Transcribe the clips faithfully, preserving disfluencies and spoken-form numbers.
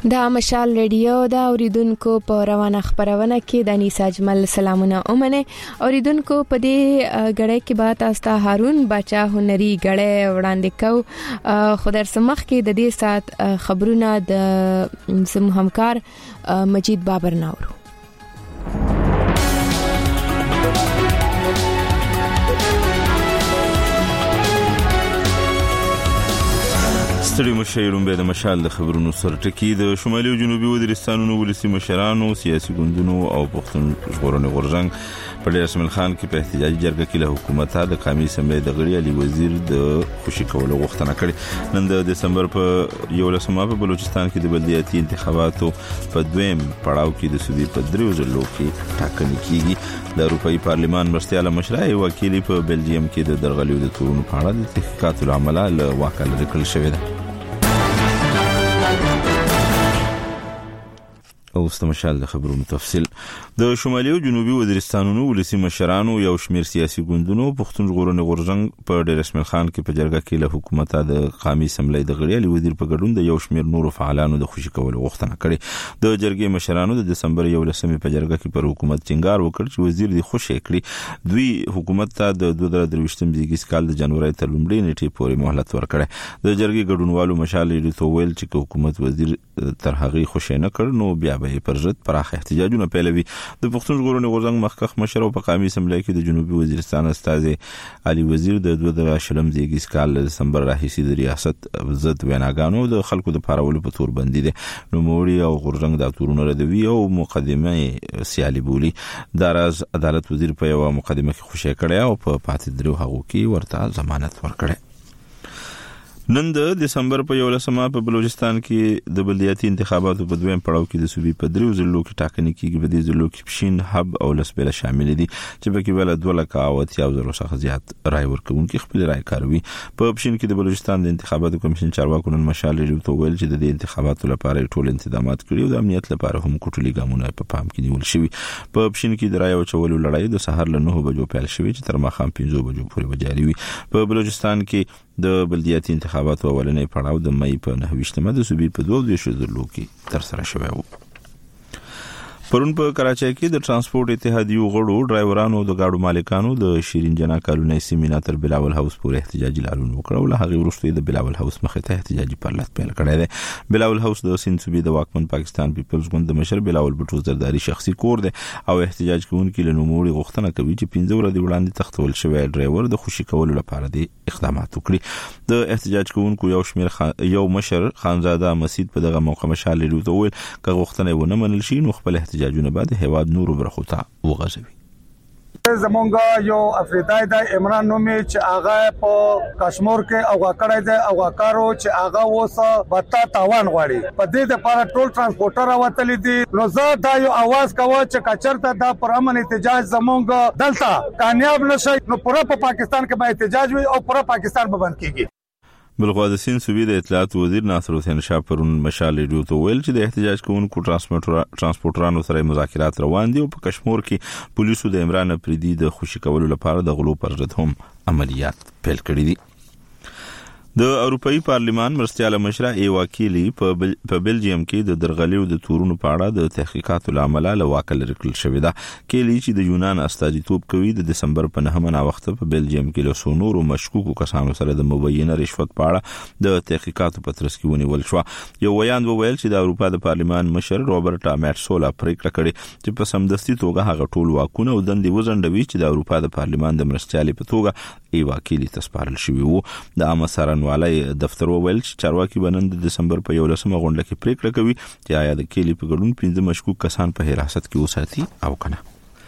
دا مشال ریډیو دا اوریدونکو په روانه خبرونه کې د انیس اجمل سلامونه اومنه اوریدونکو په دې غړې کې بات استا هارون بچا هنري غړې وړاندې کو خدای سمخ کې د دې سات خبرونه د سم همکار مجید بابر ناورو ستړي مشایرون به د مشال د خبرونو سرټکی د شمالي او جنوبي وزیرستانونو ولسی مشرانو سیاسي ګوندونو او پښتون ژغورنې غورځنګ په ډیر اسماعیل خان کې په احتجاجي جرګه کې له حکومت د قومي سمې د غړي علي وزیر د خوشي کولو غوښتنه کړې نن د دسمبر په یولسمه په بلوچستان کې د بلدیاتي انتخاباتو په دویم پړاو کې د صوبې په دریو ضلعو کې ټاکنې کیږي د اروپאי پارلمان مرستياله مشرای وکیل په بلجیم کې د درغلیو د تورونو په اړه د تحقیقاتو لامل له واقع لري کړل شوې ده او استمشال د خبرونو تفصیل د شمالي او جنوبي وزیرستانونو ولسی مشرانو یو شمیر سیاسي ګوندونو پښتون ژغورنې غورځنګ په ډیر اسماعیل خان کې په جرګه کې له حکومت د قومي سملې د غړي علي وزیر په ګډون د یو شمیر نورو فعالانو د خوشي کولو غوښتنه کړې د جرګې مشرانو د دسمبر یولسمې په جرګه کې پر حکومت ټینګار وکړ چې وزیر دی خوشي کړی دوی حکومت ته د دوه زره درویشتم دیګیس کال د جنوري تر لومړۍ نیټې پورې مهلت ورکړه د جرګې ګډونوالو مشال لري تو ویل چې حکومت وزیر تر هغه خوشي نه کړ نو بیا به پر ضد پراخ احتجاجونه پیلوي د پښتون ژغورنې غورځنګ مخکخ مشر او په قومي سملې کې د جنوبي وزیرستان استاد علي وزیر د دوه زره شلم دیګیس کال د دسمبر راهیسي د ریاست ضد ویناګانو د خلکو د پارولو په تور باندې دي نو موري او غورځنګ د تورونو ردوي او مقدمه سیالي بولی دراز عدالت وزیر په یو مقدمه کې خوشی کړی او په پاتې درو هغو کې ورته ضمانت ورکړي نن د دسمبر په یولسمه په بلوچستان کې د بلدیاتي انتخاباتو په دویم پړاو کې د صوبې په دریو ضلعو کې ټاکنې کیږي په دې ضلعو کې پښین حب او لسبیل شامل دي چې په کې ول دوه لک او اتیا زره څخه زیات رای ورکوونکي خپل رای کاروي په پښین کې د بلوچستان د انتخاباتو کمیشن چارواکو نن مشال لري تو ویل چې د انتخاباتو لپاره ټول تنظیمات کړي او د امنیت لپاره هم کوټلي ګامونه په پام کې نیول شوی په پښین کې د رای او چولو لړۍ د سحر له نه بجو پیل شوی چې تر ماخام پنځه بجو پورې وجاري وي په بلوچستان کې د بلدیاتي انتخاباتو اولنې پړاو د مې په نهه د صوبې په دوه دیشو ضلعو کې تر سره شوی و پرون په کراچۍ کې د ترانسپورت اتحادیو غړو ډرایورانو د گاډو مالکانو د شیرین جنا کالونی سیمینار تر بلاول هاوس پورې احتجاجي لارون وکړو له هغه وروسته د بلاول هاوس مخه ته احتجاجي پرلط پیل کړی دی بلاول هاوس د سین صوبې د واکمن پاکستان پیپلز ګوند د مشر بلاول بټو زرداری شخصي کور دی او احتجاج کوونکي له نوموړي غوښتنه کوي چې پنځه ورځې وړاندې تختول شوی ډرایور د خوشي کولو لپاره د اقدامات وکړي د احتجاج کوونکو یو شمیر خان... یو مشر خانزاده مسجد په دغه موقع مشال لري ته ویل که غوښتنه ونه منل شي نو خپل احتجاجونه بعد هواد نورو برخو ته وغځوي زمونږ یو افریدای د عمران نومي چې هغه په کشمیر کې او کړای دی او کارو چې هغه وسه بتا تاوان غواړي په دې لپاره ټول ترانسپورټر راوتلی دي نو زه دا یو आवाज کوم چې کچرته دا پر امن احتجاج زمونږ دلته کامیاب نشي نو پوره په پاکستان کې به احتجاج وي او پوره پاکستان به بند کیږي بلخوا د سین صوبې د اطلاعات وزیر ناصر حسین شاه پرون مشال ریډیو ته ویل چې د احتجاج کوونکو ترانسپورټرانو سره مذاکرات روان دي او په کشمیر کې پولیسو د عمران افریدي د خوشي کولو لپاره د غلو پر ضد هم عملیات پیل کړي دي د اروپאי پارلمان مرستياله مشره ای وکیلی په بلجیم کې د درغلیو د تورونو په اړه د تحقیقاتو لامل له واکل رکل شوې ده کلی چې د یونان استازیتوب کوي د دسمبر په نهمه نا وخت په بلجیم کې له سونورو مشکوکو کسانو سره د مبینه رشوت په اړه د تحقیقاتو په ترڅ کې ونیول شو یو ویان وویل چې د اروپا د پارلمان مشر روبرټا میټسولا پریکړه کړې چې په سمدستي توګه هغه ټول واکونه او دندې وزندوي چې د اروپا د پارلمان د مرستيالي په توګه ای وکیلی تسپارل شوی وو د امسرن والي دفتر وویل چې چارواکي بنن د دسمبر په یولسمه غونډه کې پریکړه کوي چې آیا د کلی په ګډون پنځه مشکوک کسان په حراست کې وساتي او کنه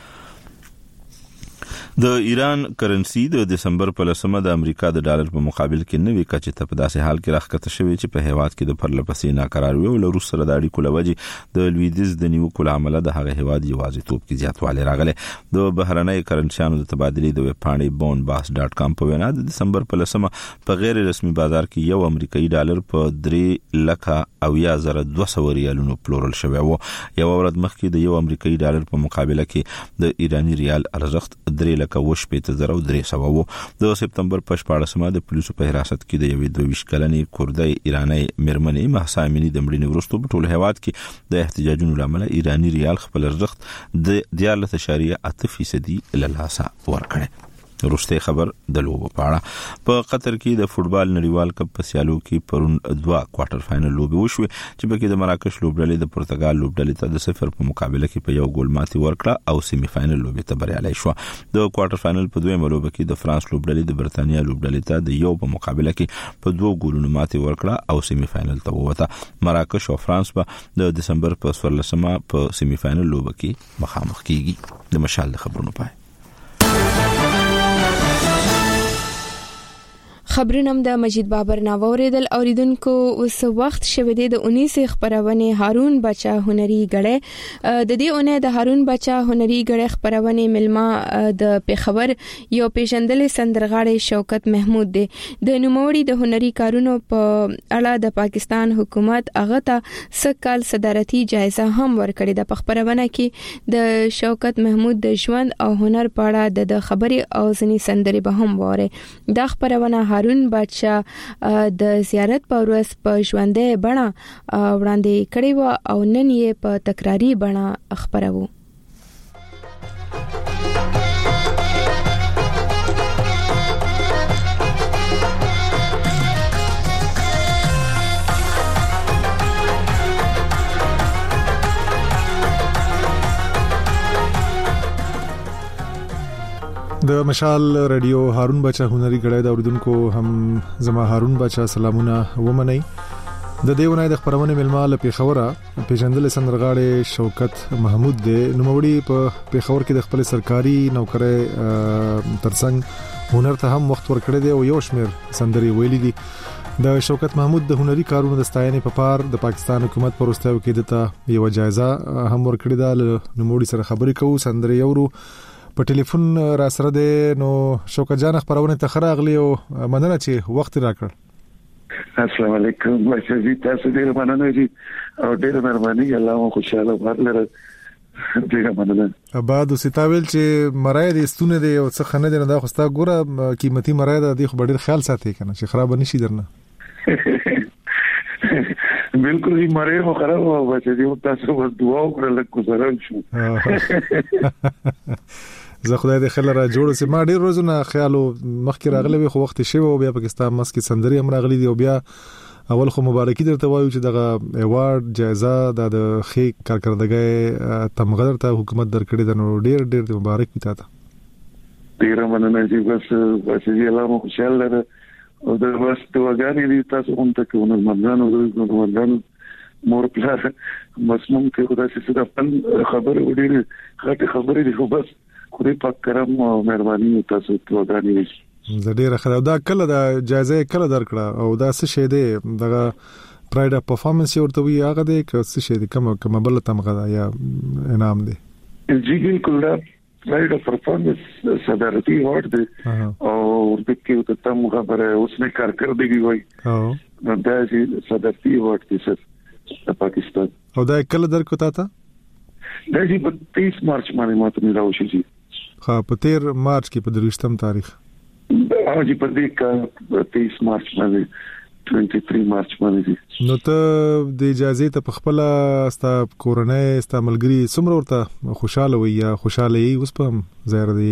د ایران کرنسی د دسمبر په لسمه د امریکا د ډالر په مقابل کې نوې کچې ته په داسې حال کې راخکته شوې چې په هیواد کې د پرلپسې ناقراری او له روس سره د اړیکو لوجې د لویدیز د نیوکو عمله د هغه هیواد یوازیتوب کې زیاتوالی راغلی د بهرنۍ کرنسیانو د تبادلې د ویب پاڼې بون باس ډاټ کام په وینا د دسمبر په لسمه په غیر رسمي بازار کې یو امریکایي ډالر په درې لکه او یا زره دوه سوه ریالونو پلورل شوی و یو ورځ مخکې د یو امریکایي ډالر په مقابله کې د ایرانی ریال ارزښت درې لک وشپې ته زره درې سوه وو. د سپتمبر په شپاړسمه د پولیسو په حراست کې د یوې دوه ویشت کلنې کردی ایرانی مېرمنې مهسا امینی د مړینې وروسته په ټول هیواد کې د احتجاجونو لامل ایرانی ریال خپل ارزښت د دیارلس اعشاریه اته فیصدي له لاسه ورکړی. وروسته خبر د لوبو په اړه په قطر کې د فوتبال نړیوال کپ په سیالو کې پرون دوه کوارټر فائنل لوبي وشوه چې پکې د مراکش لوبډلې د پرتګال لوبډلې ته د صفر په مقابله کې په یو ګول ماتې ورکړه او سیمه فائنل لوبي ته بریالي شو. د کوارټر فائنل په دویمه لوبه کې د فرانس لوبډلې د برتانیا لوبډلې ته د یو په مقابله کې په دوه ګولونو ماتې ورکړه او سیمه فائنل ته ووته. مراکش او فرانس په د دسمبر په څوارلسمه په سیمه فائنل لوبه کې مخامخ کیږي. د مشال خبرونو پای خبرنم د مجید بابر ناوریدل اوریدونکو اوس وخت شوه د اونیس خبرونه هارون بچا هنري غړې د دې اونې د هارون بچا هنري غړې خبرونه ملما د پیښور یو پیژندل سندرغاړي شوکت محمود دی. د نوموړي د هنري کارونو په اړه د پاکستان حکومت هغه ته سکهال صدارتي جایزه هم ورکړې ده. په خبرونه کې د شوکت محمود د ژوند او هنر په اړه د خبري او ځنی سندري به هم وره. د خبرونه هارون بچا د زیارت په ورځ په ژوندې بڼه وړاندې کړي و او نن یې په تکراری بڼه خبرو. د مشال رادیو هارون بچا هنري غړې د اوریدونکو هم زما هارون بچا سلامونه ومنئ. د دیونه د خبرونه ملمال پیښوره پیژندل سندرغاړي شوکت محمود دی. نوموړي په پیښور کې د خپل سرکاري نوکرۍ ترڅنګ هنر ته هم وخت ورکړی دی او یو شمیر سندري ویلي دي. د شوکت محمود د هنري کارونو د ستاینې په پار د پاکستان حکومت پروستاو کې دته یو جایزه هم ورکړی ده. نوموړي سره خبرې کوو سندري یورو په ټلیفون را سره ده. نو شوکت جان خبرونه ته خراغلی او مننه چې وخت راکړ. السلام علیکم بچی تاسو ډیر مننه دي او ډیر مهرباني. الله مو خوشاله ورلره. ډیر مننه. اباد ستاویل چې مرای دې ستونه دی او څه خنه دی نه دا خوستا ګوره قیمتي مرای دی خو ډیر خیال ساتي کنه چې خراب نشي درنه. بالکل یې مرای خو خراب و بچی تاسو ور دعا وکړه لکه گزارل شو. زه خدای دې خلک را جوړ سي. ما ډیر روزونه خیالو مخکې راغلی وي خو وخت شي او بیا پاکستان مسکې سندري هم راغلي دي او بیا اول خو مبارکي درته وایو چې دغه ایوارډ جایزه د خې کارکردګۍ تمغه درته حکومت درکړي د نو ډیر ډیر مبارک وي تاسو. ډیر مننه چې بس بس یې الله مو خوشاله لره او د بس توګانی دي تاسو هم ته کوم مرزان او د مرزان مور پلار مسموم کې خدای سي څه د خبره وړي خاطر خبره دي خو بس خدای پاک کرم او مهرباني تاسو ته وګڼي. زه ډیر خدای دا کله د جایزه کله درکړه او دا څه شه دی دغه پراید اف پرفورمنس ورته وی هغه دی که څه شه دی کوم کوم بل تمغه یا انعام دی. جی بالکل دا پراید اف پرفورمنس صدارتي ورته دی او ورته کې ته تمغه پر اوس نه کارکردګي وای. او دا چې صدارتي ورته سر د پاکستان او دا کله درکو تا ته دا چې په تیس مارچ باندې ماته ملاوي شي. ها په تیر مارچ کې په دروشتم تاریخ او چې په دې کا تیس مارچ باندې تري مارچ باندې. نو ته د اجازه ته په خپل استا کورنۍ استا ملګری څومره ورته خوشاله وي یا خوشاله یي اوس په ظاهر دی.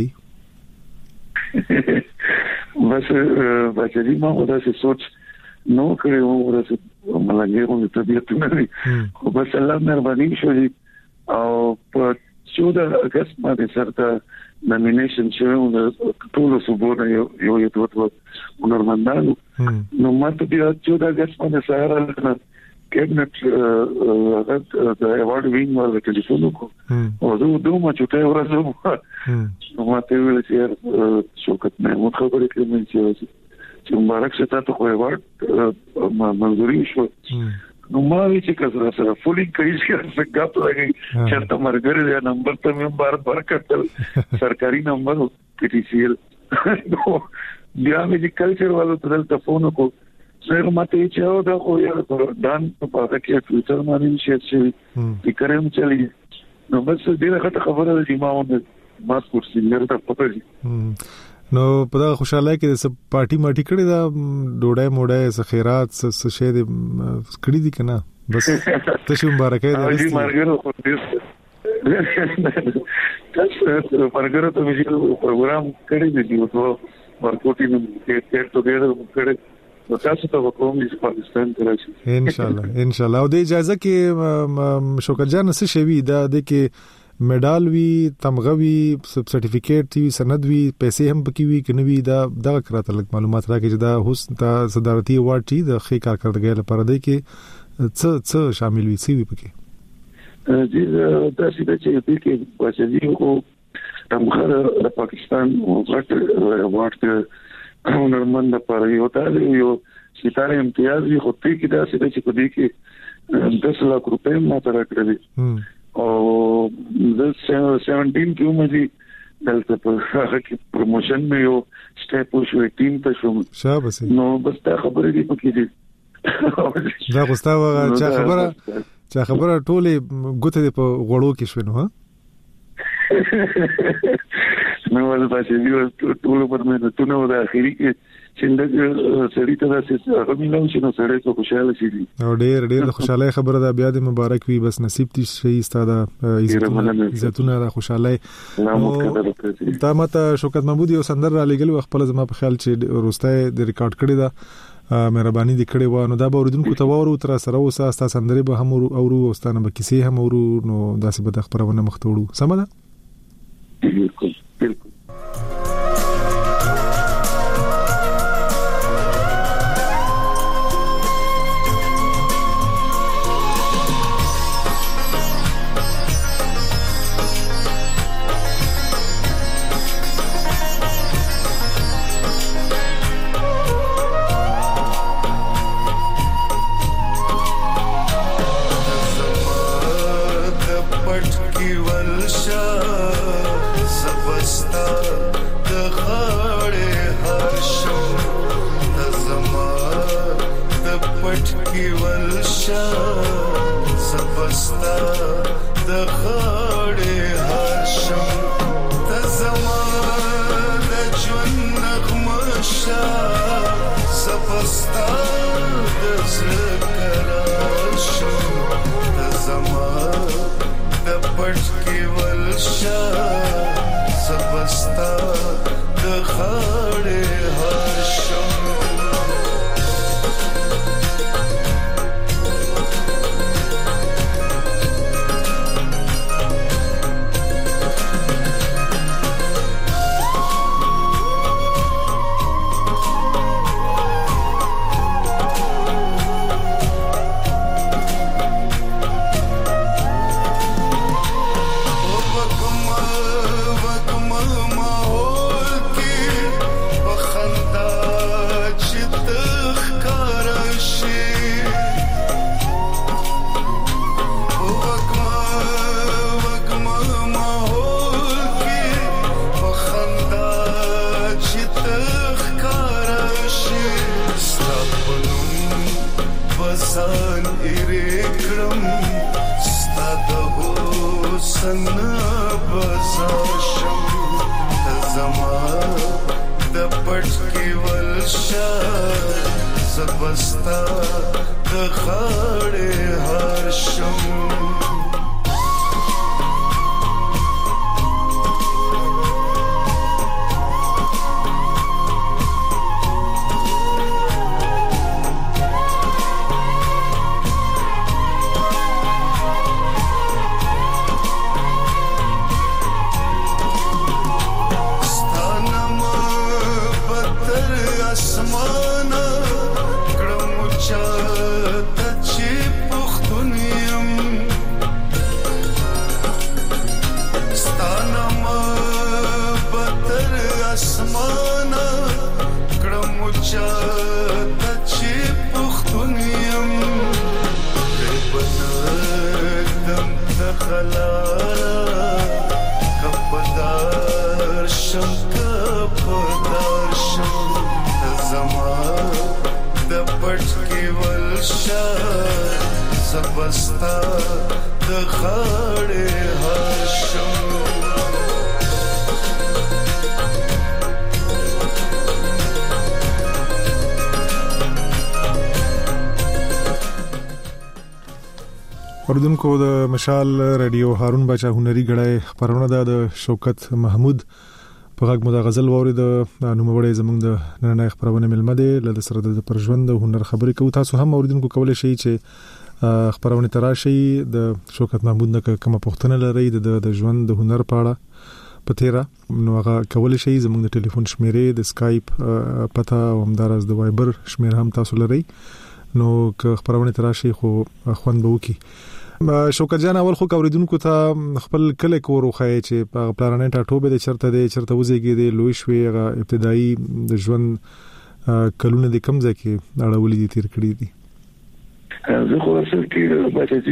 بس بچی ما ودا څه سوچ نو کړو ورته ملګرو ته طبيعت نه وي خو بس الله مهرباني شوی او په چودہ اگست باندې سره نامینیشن شوی او ټول صوبونه یو یو یو دوه هنرمندانو نو ماته بیا چودہ اگست باندې سره کابینټ هغه د ایوارډ وینګ ورته ټلیفون وکړ او دوه دوه ما چوټه ورسوم نو ماته ویل چې شوکت محمود خبرې کوي چې چې مبارک شه تاسو خو ایوارډ منظوري شو. نو ما وی چې کله سره فولینګ کوي چې څنګه غاټ لګي چې ته مرګره دی نمبر ته مې بار بار کټل سرکاري نمبر پی ټی سی ال نو بیا مې کلچر والو ته تلفون کو سره ماته چې او دا خو یو دان په پاتہ کې فیوچر باندې شي چې فکرم چلی نو بس دې راته خبره دی ما ونه ماسکو سینګر ته پټي نو په دا خوشاله کې د پارټي ماټي کړي دا ډوډۍ موډۍ س خیرات س شه د کړي دي کنه بس ته شو مبارکه دې دې مارګرو خو دې تاسو پرګرو ته ویل پروګرام کړی دی نو ورکوټي نو کې ته ډېر کړی نو تاسو ته وکوم چې پاکستان ته راشي ان شاء الله ان شاء الله او د اجازه کې شوکت جان څه شوی دا د کې میډال وی تمغه وی سرټیفیکیټ وی سند وی پیسې هم پکې وی کنه وی دا دا کراته لګ معلومات راکې چې دا حسن ته صدارتي ایوارډ چی د خې کارکړدګۍ لپاره دی کې څه څه شامل وي سی وی پکې جی دا چې چې کې بچی کو تمغه د پاکستان غټ ایوارډ هنرمند لپاره یو تا یو ستاره امتیاز وی خو ته کې دا چې په دې کې دس لک روپے ماته راکړي او د سپږ کې مې دلته په هغه کې پروموشن مې یو سټیپ وشو ټیم ته شو شاباس نو بس تا خبرې دې پکې دي دا غوستاو چا خبره چا خبره ټوله ګوته دې په غوړو کې شو نو ها نو ول پاتې دی ټول په مې ته نو د اخیری کې چې سړی ته داسې هغه مینه چې نو سړی ته خوشاله شي او ډېر ډېر خوشاله خبره ده بیا د مبارک وي بس نصیب دې شي ستاده عزتونه عزتونه د خوشاله تا ماته شوکت محمود یو سندر را لګل خپل زما په خیال چې روستای د ریکارډ کړی دا مهرباني دې کړې و نو دا به اوریدونکو ته وورو تر سره وسه استا سندري به هم اورو او ستانه به کیسې هم اورو نو داسې به د خبرونه مختوړو سم ده بالکل بالکل زبستا د خړې هر شم اوردونکو د مشال رادیو هارون بچا هنري غړای خبرونه د شوکت محمود په غږ مو د غزل ووري د نوموړی زمونږ د نن خبرونه ملمده ل سره د پرژوند د هنر خبرې کوي. تاسو هم اوردونکو کولای شئ چې خبرونه تراشي د شوکت محمود نه کومه پوښتنه لري د ژوند د هنر په اړه په تیرا نو هغه کولای شئ زمونږ د ټلیفون شمیرې د سکایپ پته او همدارس د وایبر شمیر هم تاسو لري نو که خبرونه تراشي خو خوند به وکي. شوکت جان اول خو اوریدونکو ته خپل کله کور خو چې په پلانټ ټاټوبه د چرته د چرته وزيږي د لوی شوی غ ابتدایي د ژوند کلونه د کم ځکه اړولې دي تیر کړی دي. زه خو اصل کې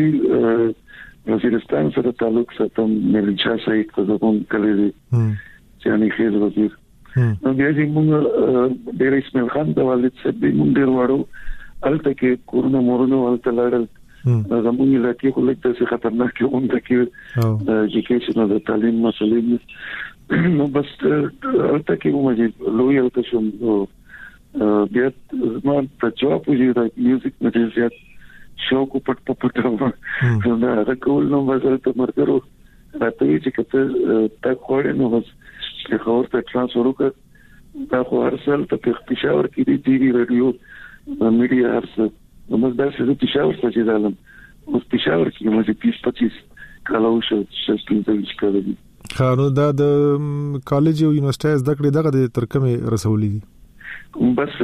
بچی وزیرستان سره تعلق ساتم ملچا سایت په کوم کلی دی چې اني خیر وزیر نو بیا چې موږ ډېر اسماعیل خان د والد صاحب دی موږ ډېر وړو الته کې کورونه مورونه الته لاړل زموږ علاقې خو لږ څه خطرناک اون د کې د ایجوکیشن او د تعلیم مسلې نو بس الته کې موږ چې لوی الته شوم بیا ما په جواب وځي د میوزیک مې زیات شوق پټ پټ نو دا راکول نو مثلا ته مرګرو راته چې کته تا خوړې نو بس چې خور ته ترانسفر وکړ دا خو هر څل ته پېښور کې دی ټي وي رادیو میډیا هرڅ نو موږ دا چې پېښور ته ځالم اوس پېښور کې موږ بیس پچیس کالو شو چې څنګه کړی دي. خو دا د کالج او یونیورسيټي زده کړې دغه د ترکمه رسولې دي بس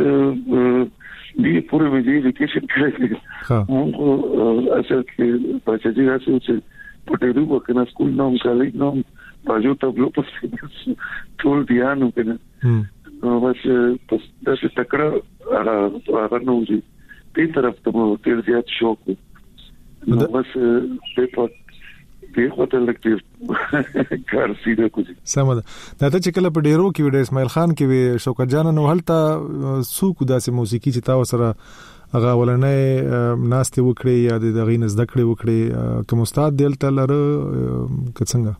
دې پوره مې ایجوکیشن کړی ها موږ اصل کې په چې راځو چې په ټیرو وکنه سکول نوم کالج نوم باجو تبلو په ټول دیانو کنه نو بس پس دا چې تکړه هغه نو دي په طرف ته مو تیر زیات شوق نو بس په پات په هوټل کې کار سیده کوي سمه دا ته چې کله په ډیرو کې وډ اسماعیل خان کې شوکت جان نو هلته سوق داسې موسیقي چې تاسو سره هغه ولنې ناشته وکړي یا د غین زده کړې وکړي کوم استاد دلته لره کڅنګ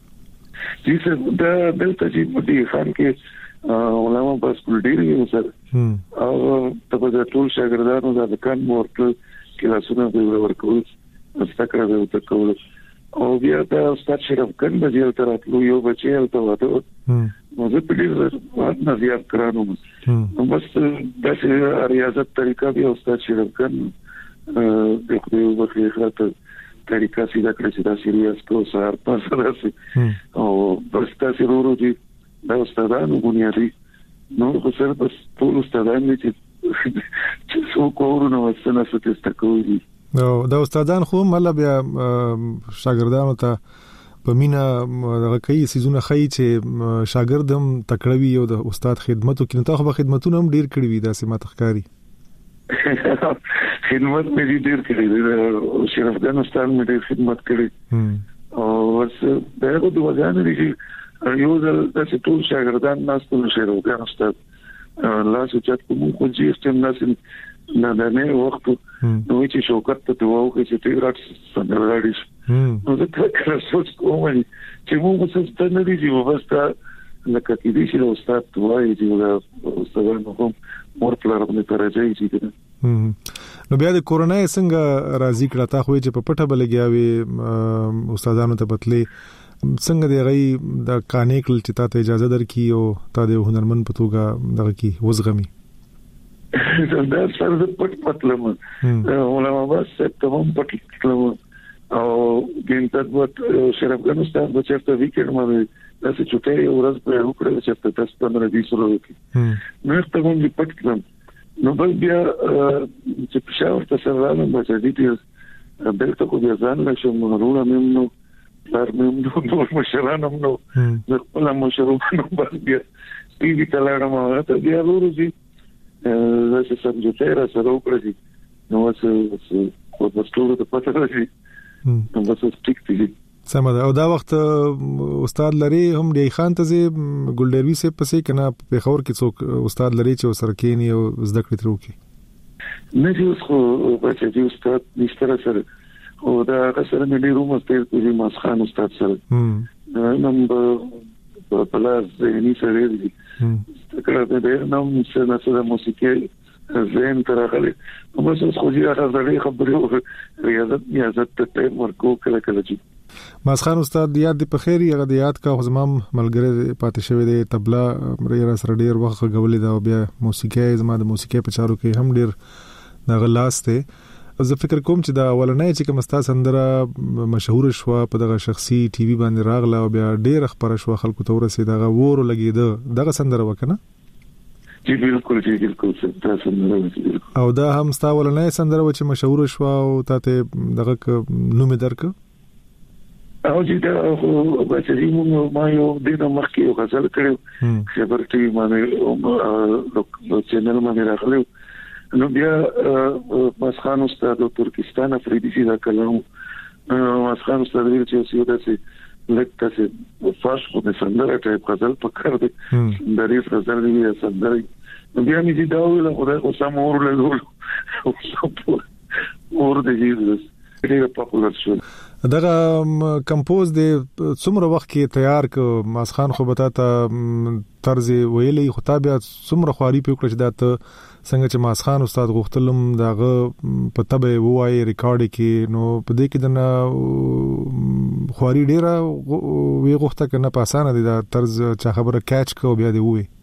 چې څه دا دلته چې په دې خان کې علماء په سکول ډیر یو سره او په د ټول شاګردانو د کان مورته کلاسونه به ورکول استکره به وکول او بیا دا استاد شرف کن به یو تر اتلو یو بچی او ته وته نو زه په دې وخت نه زیات کړانو نو بس د ریاضت طریقہ به استاد شرف کن د خپل وخت خاطر طریقہ سیده کړی چې دا سیریس کو سار پاسه راسي او بس تاسو ورو دي دا استادانو بنیادی نو خو سره بس ټول استادان چې چې څو کورونه وسنه ستاسو کوي نو دا استادان خو مله بیا شاګردانو ته په مینا دغه کوي سيزونه خي چې شاګردم تکړوي او د استاد خدمتو کې ته خو خدمتونه هم ډیر کړی وي دا سمه تخکاری خدمت مې ډیر کړی دی شرف ګان استاد مې ډیر خدمت کړی او ورس دغه د وځان لري یو ځل چې ټول شاګردان ناس ټول شرف ګان استاد لا سوچات کوم خو چې استم ناس نه نه وخت نو چې شوکت ته وو چې ته راځې څنګه راځې نو دا کله سوچ کوم چې موږ څه ستنه نه دي چې وستا لکه کې دي چې استاد وایي چې دا استادانو کوم مور پلار په ترځي چې نو بیا د کورونا څنګه راځي کړه تا خو چې په پټه بلګیاوي استادانو ته پتلې څنګه دی غي د کانیکل چې ته اجازه درکې او ته د هنرمن په توګه دغه کې وزغمي دا سره پټ پټلم علماء بس تمام پټ پټلم او ګینټ وخت شرف ګان استاد د چرته ویکند باندې تاسو چټي ورځ په وکړه چې تاسو پندره دي سره وکړي نو ته هم پټ کړم نو بل بیا چې پښاور ته سره راغلم چې دې دې دلته کو بیا ځان له شم نورونه مې نو لار مې نو نور مشرانم نو زه خپل مشرانو بس بیا دې کلاړم او ته بیا ورځي زه چې سمجوته را سره وکړې نو څه خو د ټولو ته پته راځي نو بس ټیک دي سمه ده او دا وخت استاد لري هم دی خان ته ګلډروي سه پسې کنه په خور کې څوک استاد لري چې سره کېنی او زده کړې تر وکي نه چې خو بچی دی استاد نشته سره او دا سره مې ډیرو مستر کوي ماسخان استاد سره نن په پلاس زهنی سره دی کله دې نوم څه نه څه موسیقي زين تراغلي بس خو دي راغلي خبرو ریاضت نیازت ته ورکو کله کله چې ماسخان استاد یاد دی په خیر یغه د یاد کا زمام ملګری پاتې شوی دی تبلا ری سره ډیر وخت غولې دا بیا موسیقي زما د موسیقي په چارو کې هم ډیر د غلاس ته زه فکر کوم چې دا ولنې چې کوم ستا سندره مشهور شو په دغه شخصي ټي وي باندې راغله او بیا ډیر خبره شو خلکو ته ورسې دغه وورو لګیده دغه سندره وکنه جی بالکل جی بالکل ستا سندره او دا هم ستا ولنې سندره و چې مشهور شو او ته دغه نوم درک او چې دا چې موږ ما یو د مخکې یو غزل کړو خبر ټي باندې نو چینل باندې راغلو نو بیا مسخان استاد ترکستان افریدي سي دا کلام مسخان استاد ویل چې یو داسې لکه چې فاش خو د سندره ټایپ غزل پکړ دي سندري غزل دی سندري نو بیا مې دا ویل خدای خو سم اور له ډول اور د جیزس ډېر پاپولر شو دغه کمپوز د څومره وخت کې تیار ک ماسخان خو بتا ته طرز ویلې خطابه څومره خواري په کړ چې دا ته څنګه چې ماسخان استاد غوښتلم داغه په تبه وای ریکارډ کې نو په دې کې د خواري ډیره وی غوښته کنه په اسانه دي دا طرز چا خبره کیچ کو بیا دی وی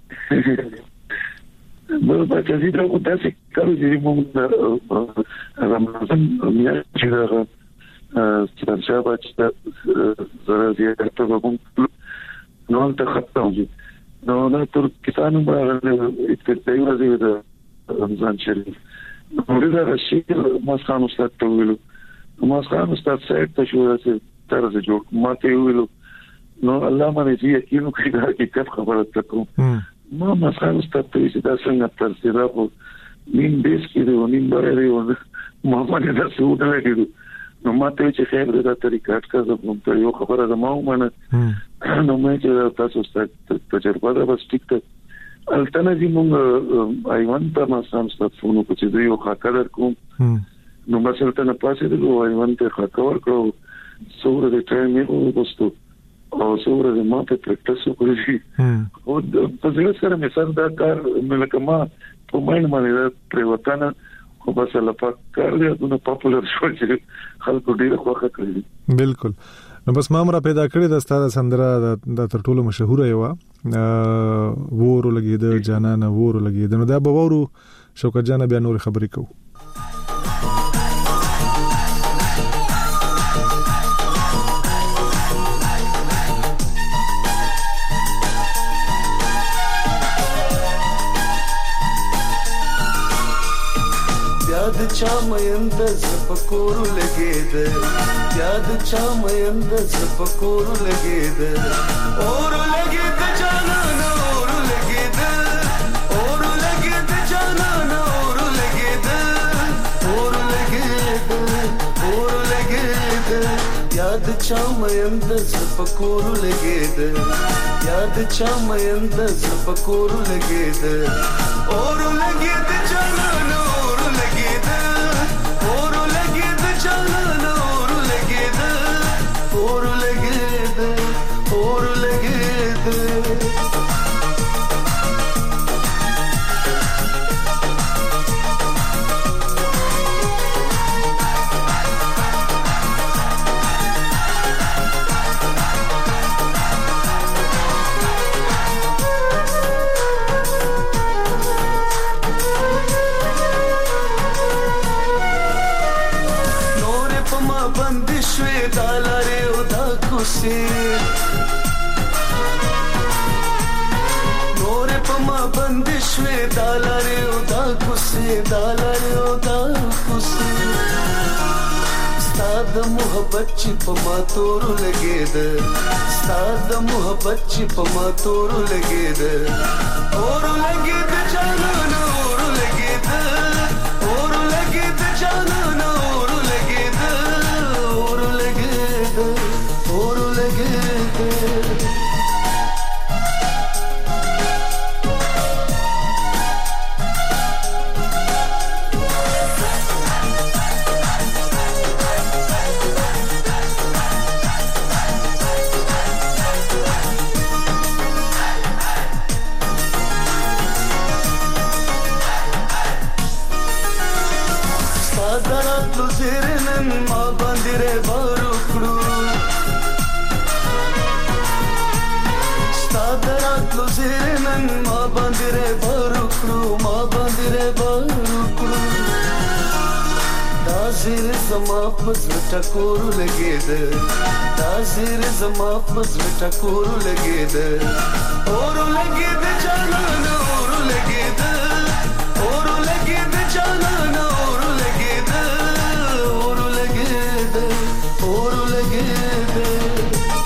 بل په چې دا کو تاسو کارو چې موږ رمضان میا چې دا چې شابه چې زره دې ته کوم نو ته ختم دي نو دا ترکستان باندې اتفاقي ورځي د رمضان شریف نو دا راشي مسخان استاد ته ویلو مسخان استاد سره ته شو چې طرز جوړ ماته ویلو نو الله باندې چې یقین وکړي چې کله خبره تکوم ما مسخان استاد ته چې دا څنګه تر سره په نیم بیس کې دی نیم بره ما باندې دا څه وډه کېدو نو ماته چې خیر دا طریقه کاټه زموږ ته یو خبره ده ما ومنه نو مې چې تاسو ستاسو تجربه ده بس ټیک ته الټنه دي موږ ایوان ته ما سم ستاسو فونو په چې یو خاطر کوم نو مثلا ته نه پاسې دی او ایوان ته خاطر کړو سوره د ټایم یو وستو او سوره د ما په پریکټیس وکړي او په ځای سره مې سره دا کار مې لکه ما په ماین باندې پریوتانه خو بس الله پاک کار دی نو پاپولر شو چې خلکو ډیره خوښه کړی بالکل نو بس ما مر پیدا کړی د ستاره سندره د تر ټولو مشهور یو وورو لګید جانانه وورو لګید نو دا به وورو شوکت جان بیا نور خبرې کو یاد چا مېند زپکورو لګید یاد چا مېند زپکورو لګید اور لګید جانان اور لګید اور لګید جانان اور لګید اور لګید اور لګید یاد چا مېند زپکورو لګید یاد چا مېند زپکورو لګید اور لګید جانان نور پما بندشوي دالاره او دا کوسه دالاره او دا کوسه ستاد محبت چې پما تور لګید ستاد محبت چې پما تور لګید اور لګید جانان اور لګید اور لګید جانان اور لګید اور لګید اور لګید نن ما باندې ربار وکړو ستادرات لو زینن ما باندې ربار وکړو ما باندې ربار وکړو دا زیر زما پزړه ټکور لګید دا زیر زما پزړه ټکور لګید اور لګید جانان اور لګید اور لګید جانان اور لګید اور لګید اور لګید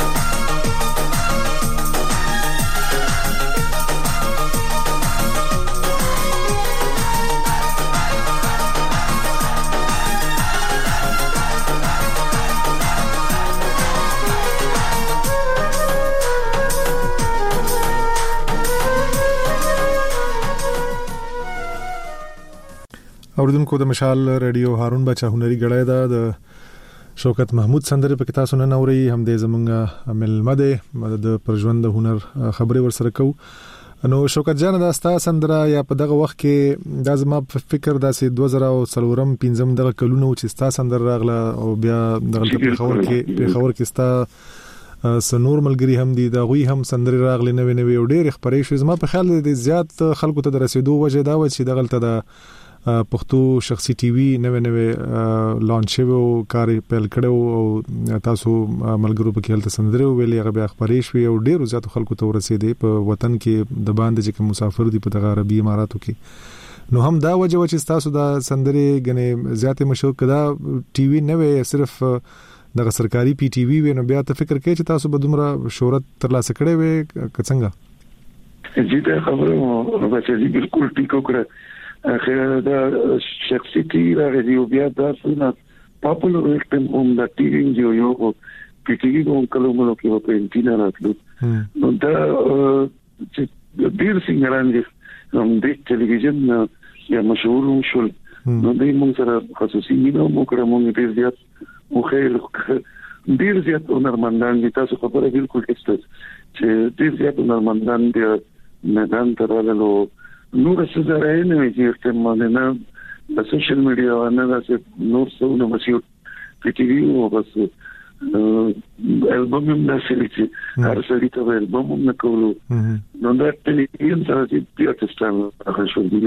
اوردونکو د مشال رادیو هارون بچا هنري غړای دا د شوکت محمود سندره په کتاب سنن اوري هم د زمونږه ملمده مدد پر ژوند د هنر خبري ورسره کو نو شوکت جان دا ستا سندره یا په دغه وخت کې د زما په فکر داسې دوه زره او څلورم پنځم دغه کلونو چې ستا سندره راغله او بیا دغه په خبر کې په خبر کې ستا سنور ملګری هم دي دا غوي هم سندره راغله نوې نوې او ډېر خبرې شو زما په خیال دي زیات خلکو ته رسیدو وجه دا و چې دغه ته پښتو شخصي ټي وي نوې نوې لانچ شوی او کار پیل کړو او تاسو ملګرو په کې هلته سندره ویلې هغه بیا خبرې شوې او ډېر زیات خلکو ته ورسېدې په وطن کې د باندې چې مسافر دي په دغه عربي اماراتو کې نو هم دا وجه و چې تاسو دا سندره غنې زیات مشهور کړه ټي وي نوې صرف دغه سرکاري پی ټي وي نو بیا ته فکر کوي چې تاسو به دومره شهرت ترلاسه کړې وي څنګه جی دا خبره راځي بالکل ټیکو کړه اخر دا شخصي تی راغلی او بیا دا څنګه پاپولر وکټم اون دا ټیوینګ جو یو په ټیوی کوم کلمو کې په انټینا راتلو نو دا چې ډیر څنګه دي هم د ټلویزیون یا مشهور شول نو د موږ سره خصوصي مینه مو کړو موږ ډیر زیات مو خیر ډیر زیات هنرمندان دي تاسو خبره بالکل هیڅ چې ډیر زیات هنرمندان دي میدان ته راغلو نور څه زراعي نه وي چې استعمال نه د سوشل میډیا نه داسې نور څه نو مسیو په ټي وي او بس البوم هم نشي چې هر څه ته البوم نه کولو نو دا ټلویزیون سره چې پیاټستان هغه شو دي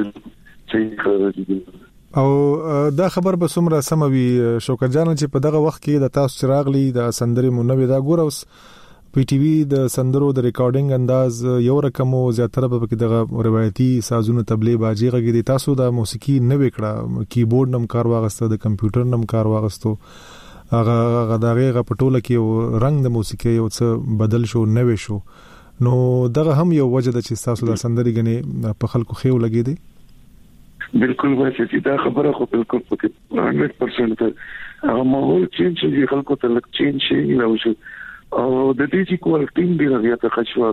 چې او دا خبر به څومره سموي شوکت جان چې په دغه وخت کې د تاسو چراغلی د سندري مونوي دا ګوروس پی ټي وي د سندرو د ریکارډینګ انداز یو رقم او زیاتره په کې دغه روایتي سازونه تبلې باجی غږی دي تاسو د موسیقي نه وکړه کیبورډ نم کار واغسته د کمپیوټر نم کار واغستو هغه غداغه پټوله کې رنگ د موسیقي یو څه بدل شو نوې شو نو دغه هم یو وجه د چې تاسو د سندري غني په خلکو خېو لګی دي بالکل وایي دا خبره خو بالکل پکې مية بالمية هغه ماحول چینج شي خلکو ته لک چینج شي نو شو او د دې چې کوالټي ډیره زیاته خشوه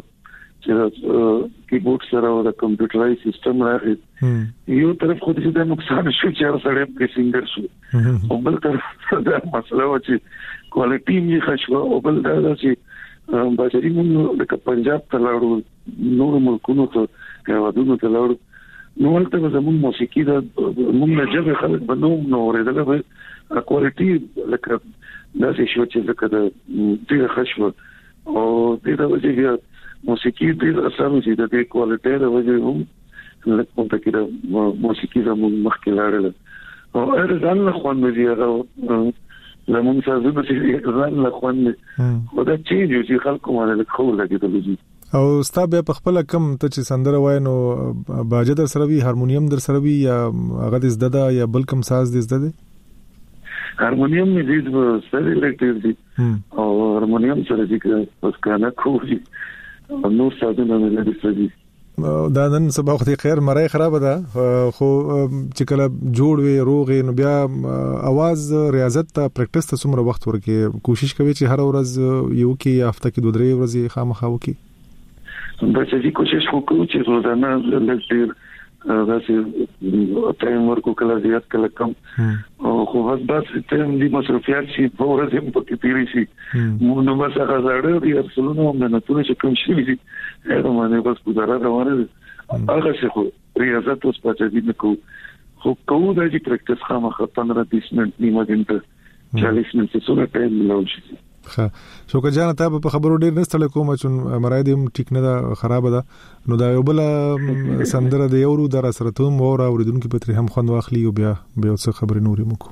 چې کیبورډ سره او د کمپیوټرای سیستم راغی یو طرف خو دې د نقصان شو چې هر سړی په سنگر شو او بل طرف دا مسله و چې کوالټي یې خشوه او بل دا چې بچی موږ د پنجاب ته لاړو نور ملکونو ته هوادونو ته لاړو نو ولته زموږ موسیقي دا موږ نه جبه خلک بنوم نو ورېدل به کوالټي لکه دا شی چې زکه د دې خشوه او دې د وجه موسیقي دې اسانه چې د دې کوالټي د وجه هم لکه په کې د موسیقي زموږ مخکې لاړل او ارزان له خوان مې هغه زموږ سازونه چې ارزان له خوان مې خو دا چې چې خلکو باندې خو لګیدل او ستا به په خپل کم ته چې سندره وای نو باجه در سره وی هارمونیم در سره وی یا هغه د زده یا بل کم ساز د زده هارمونیم مې دې سره الکتریک دي او هارمونیم سره چې پس کنه کوی نو سازونه مې دې سره دا نن سبا وخت خیر مړی خراب ده خو چې کله جوړ وي روغ نو بیا आवाज ریاضت ته پریکټیس ته څومره وخت ورکې کوشش کوي چې هر ورځ یو کې هفته کې دوه درې ورځې خامخا وکي بس دې کوشش وکړو چې روزانه لږ داسې ټایم ورکو کله زیات کله کم او خو بس بس ټایم دې مصرفيات شي په ورځ هم پکې تیری شي مو نو بس هغه زړه دې اصلونه هم نه ټول چې کوم شي دي هغه باندې بس ګذاره روانه هغه څه خو ریاضت اوس پاتې دي نو خو کوو د دې پریکټیس خامخا پندرہ بیس منټ نیمه غنټه چالیس منټه سره ټایم ملاو شي. ښه شوکت جان ته په خبرو ډیر نستل کوم چې مرایدم ټیک نه ده خراب ده نو دا یو بل سندره د یورو در سره ته مو را اوریدونکو په تر هم خوند واخلي او بیا به څه خبرې نورې مو کو.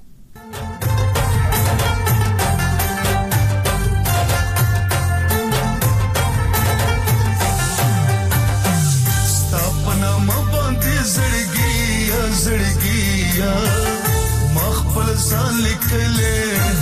ستاپنا مباندې زړګي زړګي مخبل ځان لیکلې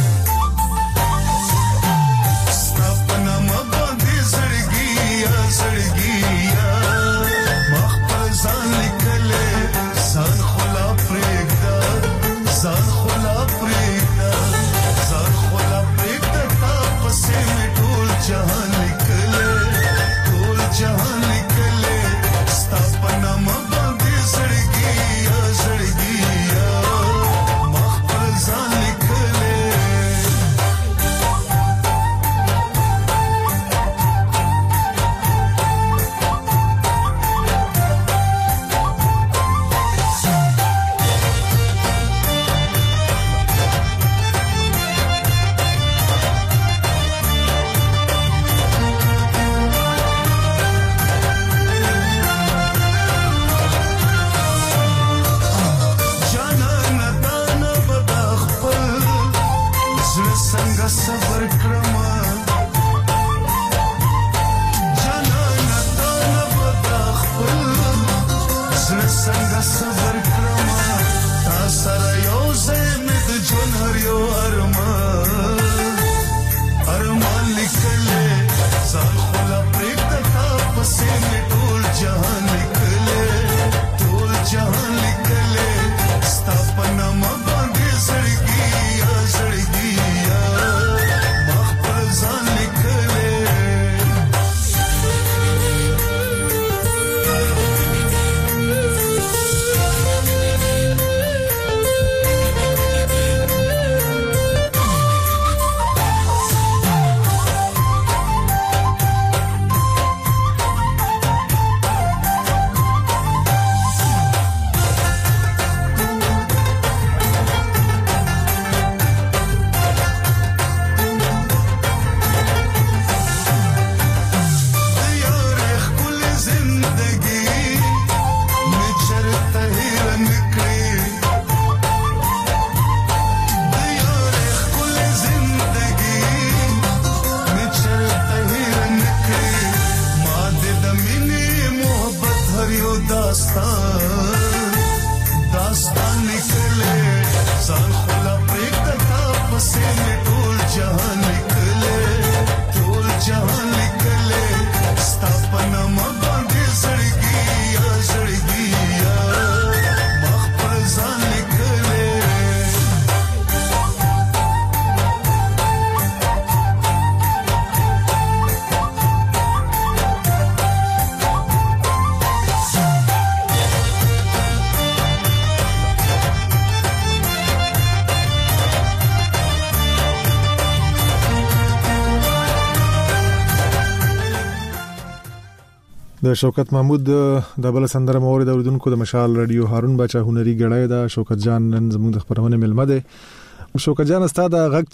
د شوکت محمود د بل سندره موري د اوریدونکو د مشال رادیو هارون بچا هنري غړای دا شوکت جان نن زموږ د خبرونه ملمه ده. شوکت جان استاد غږ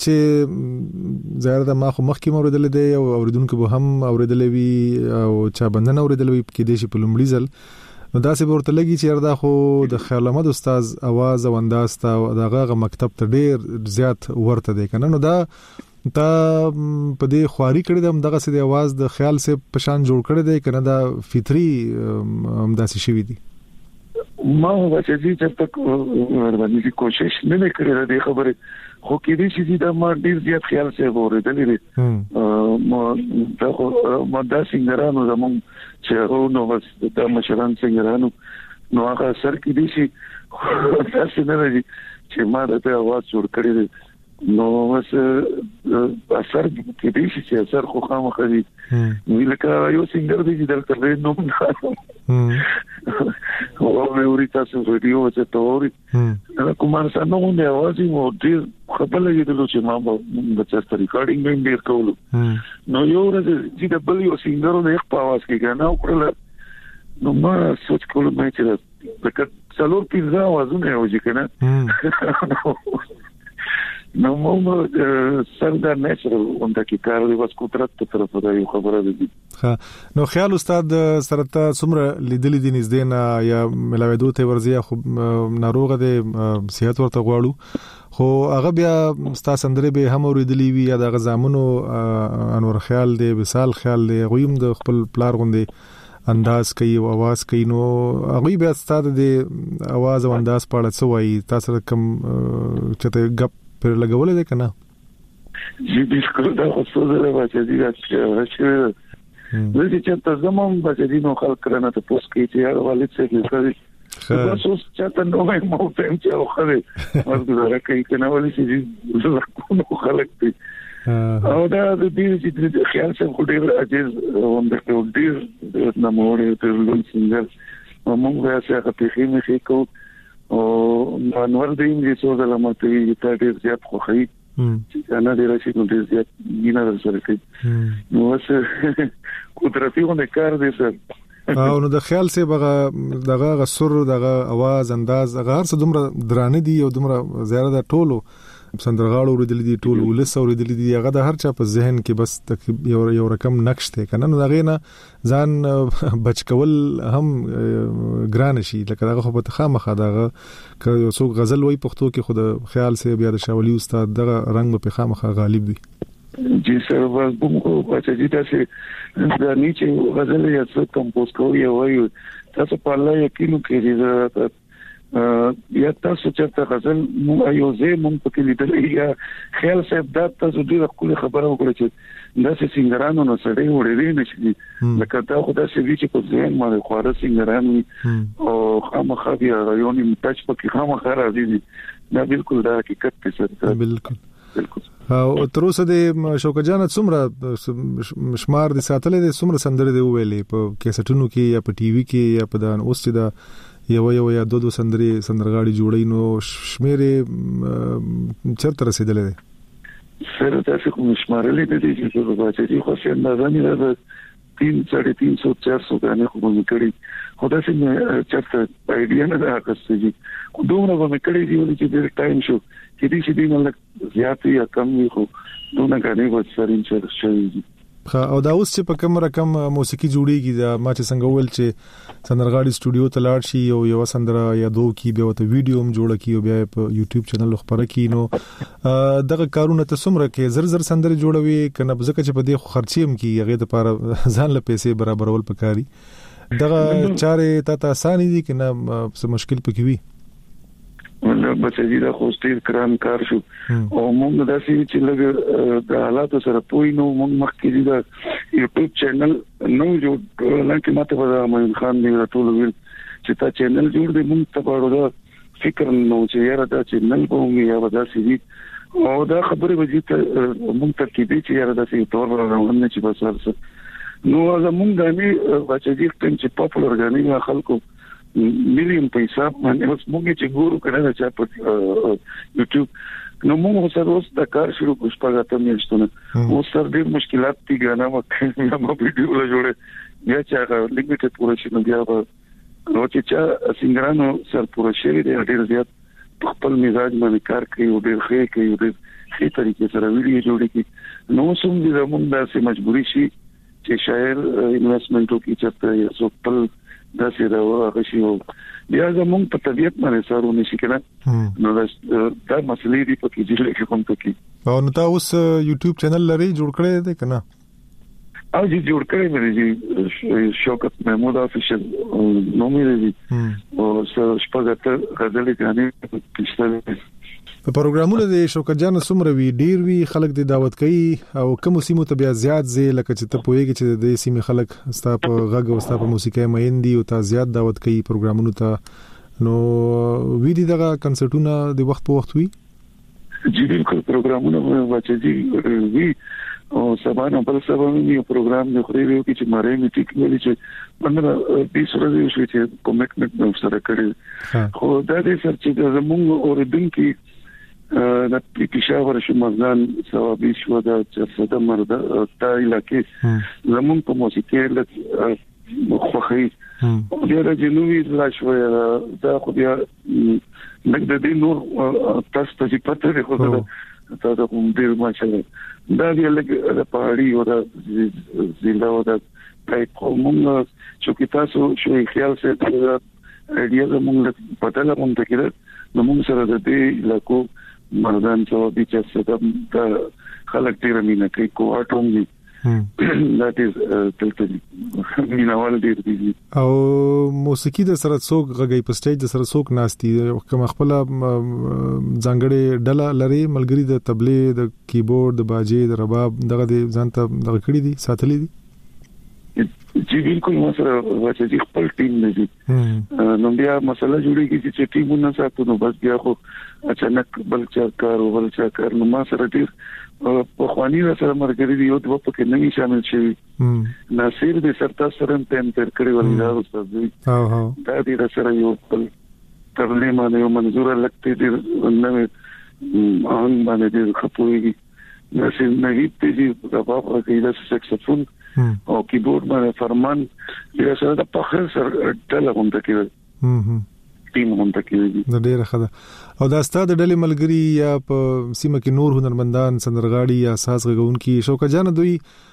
چې زیاره د ماخو مخ کې موریدل دي او اوریدونکو به هم اوریدل وی او چا بندنه اوریدل وی کې د شي په لومړي ځل نو داسې ورته لګي چې دا خو د خیال احمد استاد आवाज او انداز ته دغه مکتب ته ډیر زیات ورته دی کنه نو دا تا په دې خواري کړی د دغه سي د आवाज د خیال سه پشان جوړ کړی دی کنه دا فطری همداسي شوی دی. ما هو چې چې تک ورته کوشش نه کړې د خبره خو کې دې چې دا ما ډیر زیات خیال سه ورېدلې دي ما دا خو ما دا څنګه زمون چې نو بس دا مشران څنګه نو هغه سر کې دي چې تاسو نه راځي چې ما د आवाज جوړ کړی دی نو بس اثر کې دې چې اثر خو خامخې دي ویل کا یو سنگر دی چې دلته نو نه او مې ورې تاسو ویډیو چې توري دا کومه سره نو نه आवाज مو ډیر خبر لګیدل چې ما د چا ریکارډینګ مې ډیر کولو نو یو ورځ چې د بل یو سنگر نه یو په आवाज کې کنه او کړل نو ما سوچ کولم چې د څلور پنځه आवाजونه یو چې کنه نو موږ سردا نشر اونته کې کار دی بس قدرت ته طرف دا یو خبره ده. ها نو خیال استاد سرته څومره لیدلې دي نږدې نه یا ملاویدو ته ورزیا خو ناروغه ده صحت ورته غواړو خو هغه بیا ستا سندره به هم اوریدلې وی یا د غزامونو انور خیال دی وصال خیال دی غویم د خپل پلار غوندي انداز کوي او आवाज کوي نو هغه بیا ستاسو د आवाज او انداز په اړه څه وایي تاسو کوم چته غپ پر لګولې ده کنه جی بالکل دا خو زه له واچې دي چې زه چې تاسو زموږ بچی دي نو خلک کرنه ته پوس کوي چې هغه والد څه کوي تاسو چې نو مې مو ته چې او خره ورته راکې کنه ولې چې زه نو خلک دي او دا د دې چې خیال څخه خډیر اجز وندکه ډیر د نموړې تر لون سنگر موږ بیا څنګه په خېمه کې کو او انور دې چې څو ځله ماته یې ته ډیر زیات خوخی چې انا دې راشي نو ډیر زیات ګینه سره کوي نو اوس قدرتي ونه کار دې سر او نو د خیال سه بغه دغه غسر دغه आवाज انداز هغه هر څه دومره درانه دي او دومره زیاده د ټولو سندرغاړو ورېدل دي ټول ولس ورېدل دي هغه د هر چا په ذهن کې بس یو یو رقم نقش ته کنه نو دغه نه ځان بچ کول هم ګران شي لکه دغه خو په خامخا دغه که یو څوک غزل وای پښتو کې خود خیال سه بیا د شاولی استاد دغه رنگ په خامخا غالب وي جی سر بومو پاتې دي تاسو دا نیچه غزل یا څه کمپوز کوي وایو تاسو په الله یقین کوي یا تاسو چې غزل مو ایوزه مونږ پکې لیدلې یا خیال صاحب دا تاسو ډیره کومه خبره وکړه چې دا چې سنگرانو نو سړی وړې نشي لکه دا خدای سې چې په ځین باندې خواره سنگران او خامخا بیا رایونی متاج پکې خامخا راځي دا بالکل دا حقیقت دی سر بالکل بالکل او تر اوسه د شوکت جان څومره شمار د ساتلې د څومره سندره دی ویلې په کیسټونو کې یا په ټي وي کې یا په دان اوس دا یو یو یا دو دو سندري سندرغاړي جوړي نو شمیرې چرته رسیدلې ده سره تاسو کوم شمارلې دي چې په واچې دي خو څنګه نه ده तीन साढ़े तीन सौ चार सौ गाने को मिकड़ी खुदा से मैं चर्चा आइडिया ना था कसते जी दोनों को मिकड़ी जी वाली चीज़ टाइम शो किसी चीज़ मतलब ज़्यादा या कम ही हो दोनों गाने बहुत सारी चर्चा चाहिए जी او دا اوس چې په کوم رقم موسیقي جوړیږي دا ما چې څنګه ول چې سندرغاړي سټوډیو ته لاړ شي او یو سندره یا دوه کې به ته ویډیو هم جوړ کی او بیا په یوټیوب چینل خبره کی نو دغه کارونه ته څومره کې زر زر سندره جوړوي کنه ځکه چې په دې خرچي هم کی هغه د لپاره ځان له پیسې برابرول پکاري دغه چارې ته اسانه دي کنه څه مشکل پکې وي ولله بچی دا خو ستیر کرام کار شو او موږ د داسې چې لږ د حالاتو سره پوي نو موږ مخکې دا یوټیوب چینل نو جوړ لکه ماته په امین خان دی ټول ویل چې تا چینل جوړ دی موږ ته په اړه فکر نو چې یاره دا چینل به موږ یا ودا سي او دا خبره وځي ته موږ ته کې دي چې یاره دا سي تور روان نه چې بس ورسره نو هغه موږ غني بچی دې چې پاپولر غني خلکو مليون پیسې باندې اوس موږ چې ګورو کړه چې په یوټیوب نو موږ سره اوس د کار شروع کوو شپږاته میاشتونه اوس سره ډېر مشکلات دي غواړم ما ما ویډیو لا جوړه یا چې هغه لیمیټډ پوره شي نو بیا به نو چې چې سنگرانو سره پوره شي ډېر زیات خپل مزاج باندې کار کوي او ډېر ښه کوي ډېر ښه طریقې سره ویډیو جوړ کړي نو سم دي موږ داسې مجبوري شي چې شاعر انویسټمنټو کې چرته یا څو خپل دا چې دا ورغشي او بیا زموږ په طبيعت باندې سارو نشي کنه نو دا دا مسلې دي په کې چې لکه کوم ته کې او نو تاسو یوټیوب چینل لري جوړ کړی دی کنه او جی جوړ کړی مې جی شوکت محمود افیشل نو مې دي او شپږاته غزلې غانې پښتنه په پروګرامونو د شوکت جان سمره وی ډیر وی خلک د دعوت کوي او کوم سیمو ته بیا زیات زی لکه چې ته پوهیږي چې د سیمې خلک ستا په غږ او ستا په موسیقي مین دي او تا زیات دعوت کوي پروګرامونو ته نو وی دي دغه کنسرټونه د وخت په وخت وی جی بالکل پروګرامونه واچي دي وی او سبا بل سبا مې پروګرام د خوري وی چې ماره می ټیک ویل چې باندې بیس ورځې شو چې کومټمنټ نو سره کړی خو دا دې سر چې زموږ اوریدونکو د پېښور شمالان ثوابي شو د چرته مرد تا علاقې زمون په موسیقي له خوخي او د جنوبي لاشوي دا خو بیا نګد دي نور تاسو ته پته ده خو تاسو کوم ډیر ماشاءالله دا دی لکه د پهاړي او د ضلع او د ټایپ کوم چې تاسو شوي خیال سره د اډیا زموږ پټه لا مونږ ته کېده نو موږ سره د دې لکو مردان څو دي چې څه د خلک ډیر مینه کوي کوټوم دي that is تلته مینوال ډیر دي او موسیقي د سره څوک غږی په سټیج د سره څوک ناشتي کوم خپل ځانګړي ډله لري ملګری د تبلې د کیبورډ د باجې د رباب دغه د ځانته دغه کړی دي ساتلې دي چې بالکل مسره واچې خپل ټیم نه دي نو بیا مسله جوړیږي چې ټیمونه ساتو نو بس بیا خو اچانک بل چا کار او بل چا کار نو ما سره ډیر په خواني سره مرګري دی او د په کې نه شامل شي ناصر د سرتا سره تم تر کړی ولې استاد دی ها ها دا دې سره یو بل ترلې باندې یو منظور لکته دې نو ان باندې دې خپويږي ناصر نهید دې د بابا کې د سکسفون او کیبورډ باندې فرمان دې سره د پخر سره ټلغون تکي ټیم هم تکي د ډیره خده او دا ستاد ډلې ملګری یا په سیمه کې نور هنرمندان سندرغاړي یا اساس غونکي شوکه جان دوی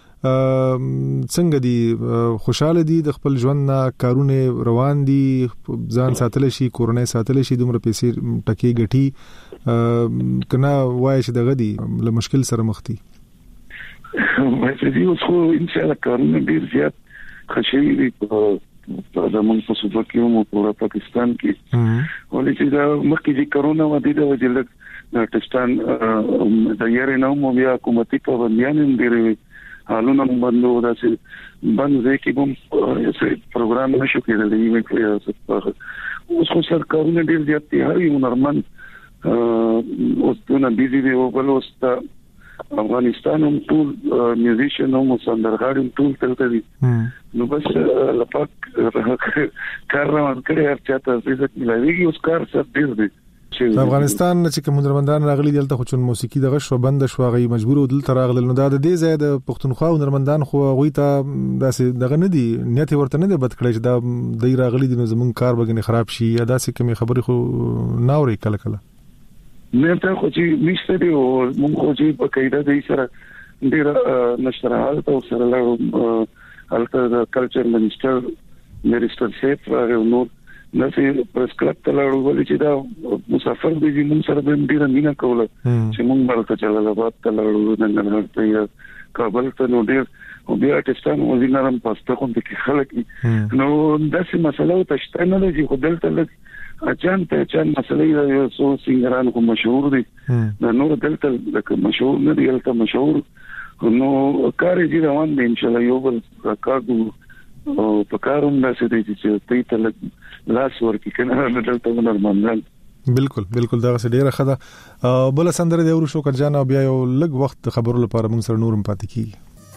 څنګه دي خوشاله دي د خپل ژوند کارونه روان دي ځان ساتل شي کورونه ساتل شي دومره پیسې ټکی غټي کنا وای چې دغه دي له مشکل سره مخ دي مې دې اوس خو ان شاء الله کارونه ډیر زیات خشوي دي په زمون په صوبه کې مو په پاکستان کې ولې چې دا مخکې چې کرونا و دي د وجلک پاکستان د یاري نو مو بیا حکومتي پابندیان ډیرې حالونه بندو دا چې بند ځکه کوم پروګرام نشو کېدلی یو کې اوس خو سرکارونه ډیر زیات دي هر یو نورمال اوس دونه بيزي دی او بل اوس افغانستان هم ټول میوزیشن هم سندرغاړي ټول تلته دي نو بس لپاک کار روان کړی هر چاته عزت ملایوي اوس کار سره ډیر دی افغانستان چې کوم هنرمندان راغلي دلته خو چون موسیقي دغه شو بند شو غي مجبور ودل تراغل نو دا د دې زیاده پښتونخوا هنرمندان خو غوي ته داسې دغه نه دي نیت ورته نه دی بد کړی چې دا د راغلي دي نو زمون کار بګنی خراب شي یا داسې کوم خبرې خو ناوري کله کله نه ته خو چې نشته دی او مونږ خو چې په قاعده دې سره ډیر نشرحال ته سره له الته د کلچر منسٹر منسٹر سیف راغو نو نسې پرس کلب ته لاړو ولې چې دا مسافر دی مونږ سره د ډیر مینا کوله چې مونږ مرته چلل آباد ته لاړو نن ته کابل ته نو ډیر او بیا ټستان وزینارم پاسته کوم کې خلک نو داسې مسله ته شته نه دی خو دلته اچان ته اچان مسلې یو څو سنگران کوم مشهور دي نو نور دلته لکه مشهور نه دي دلته مشهور نو کار یې روان دي ان شاء الله یو بل کارو او په کاروم داسې دي چې ته ته لاس ورکی کنه دلته نورمال بالکل بالکل دا څه ډیره خده بل سندره دی ورو شو کجانا بیا یو لږ وخت خبرو لپاره موږ سره نورم پاتې کی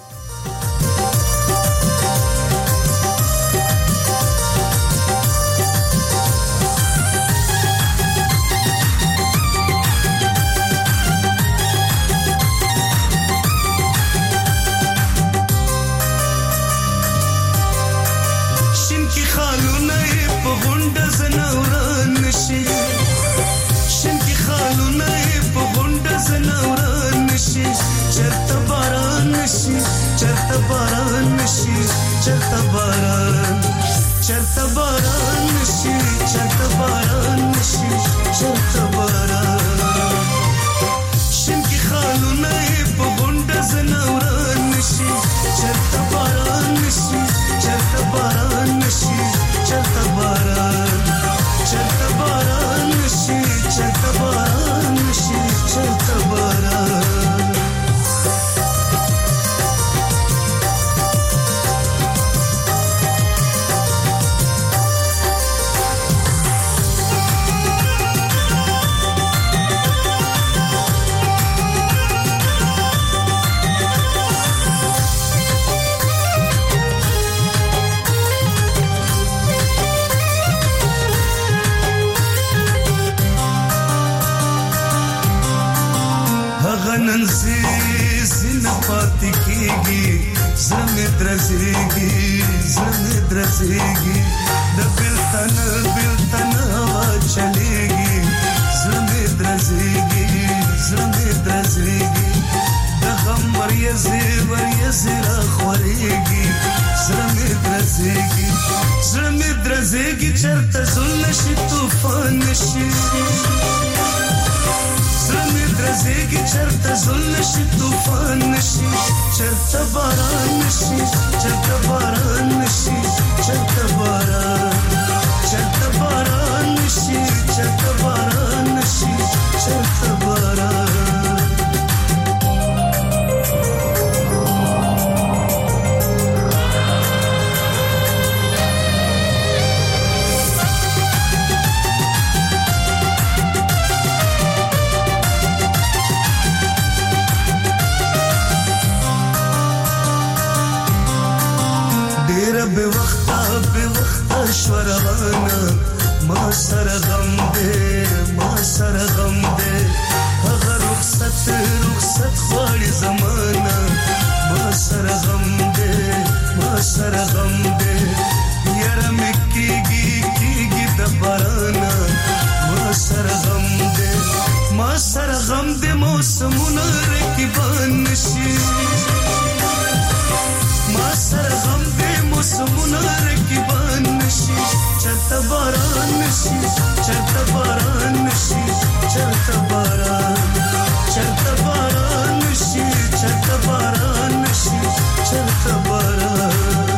चरता बारान चरता बारान चरता बारान चरता बारान चरता बारान चरता बारान शिनकी खालू नए पगुंडा ज़नावरान चरता बारान चरता बारान चरता बारान चरता बारान चरता बारान चरता बारान زمه درزيږي زمه درزيږي د بلتن بلتن وا چليږي زمه درزيږي زمه درزيږي درزيږي زړه مې درزيږي چرته زول نشي طوفان نشي زړه مې درزيږي چرته زول نشي طوفان نشي چرته باران نشي چرته باران نشي چرته باران چرته باران نشي چرته باران نشي چرته باران شوروانا ما سره غم دې ما سره غم دې هغه رخصت رخصت خوړې زمانہ ما سره غم دې ما سره غم دې یاره مې کېږي کېږي د بارانا ما سره غم دې ما سره غم دې موسمونه رقیبان نشي ما سره غم دې موسمونه رقیبان نشي چرته باران نشي چرته باران نشي چرته باران چرته باران نشي چرته باران نشي چرته باران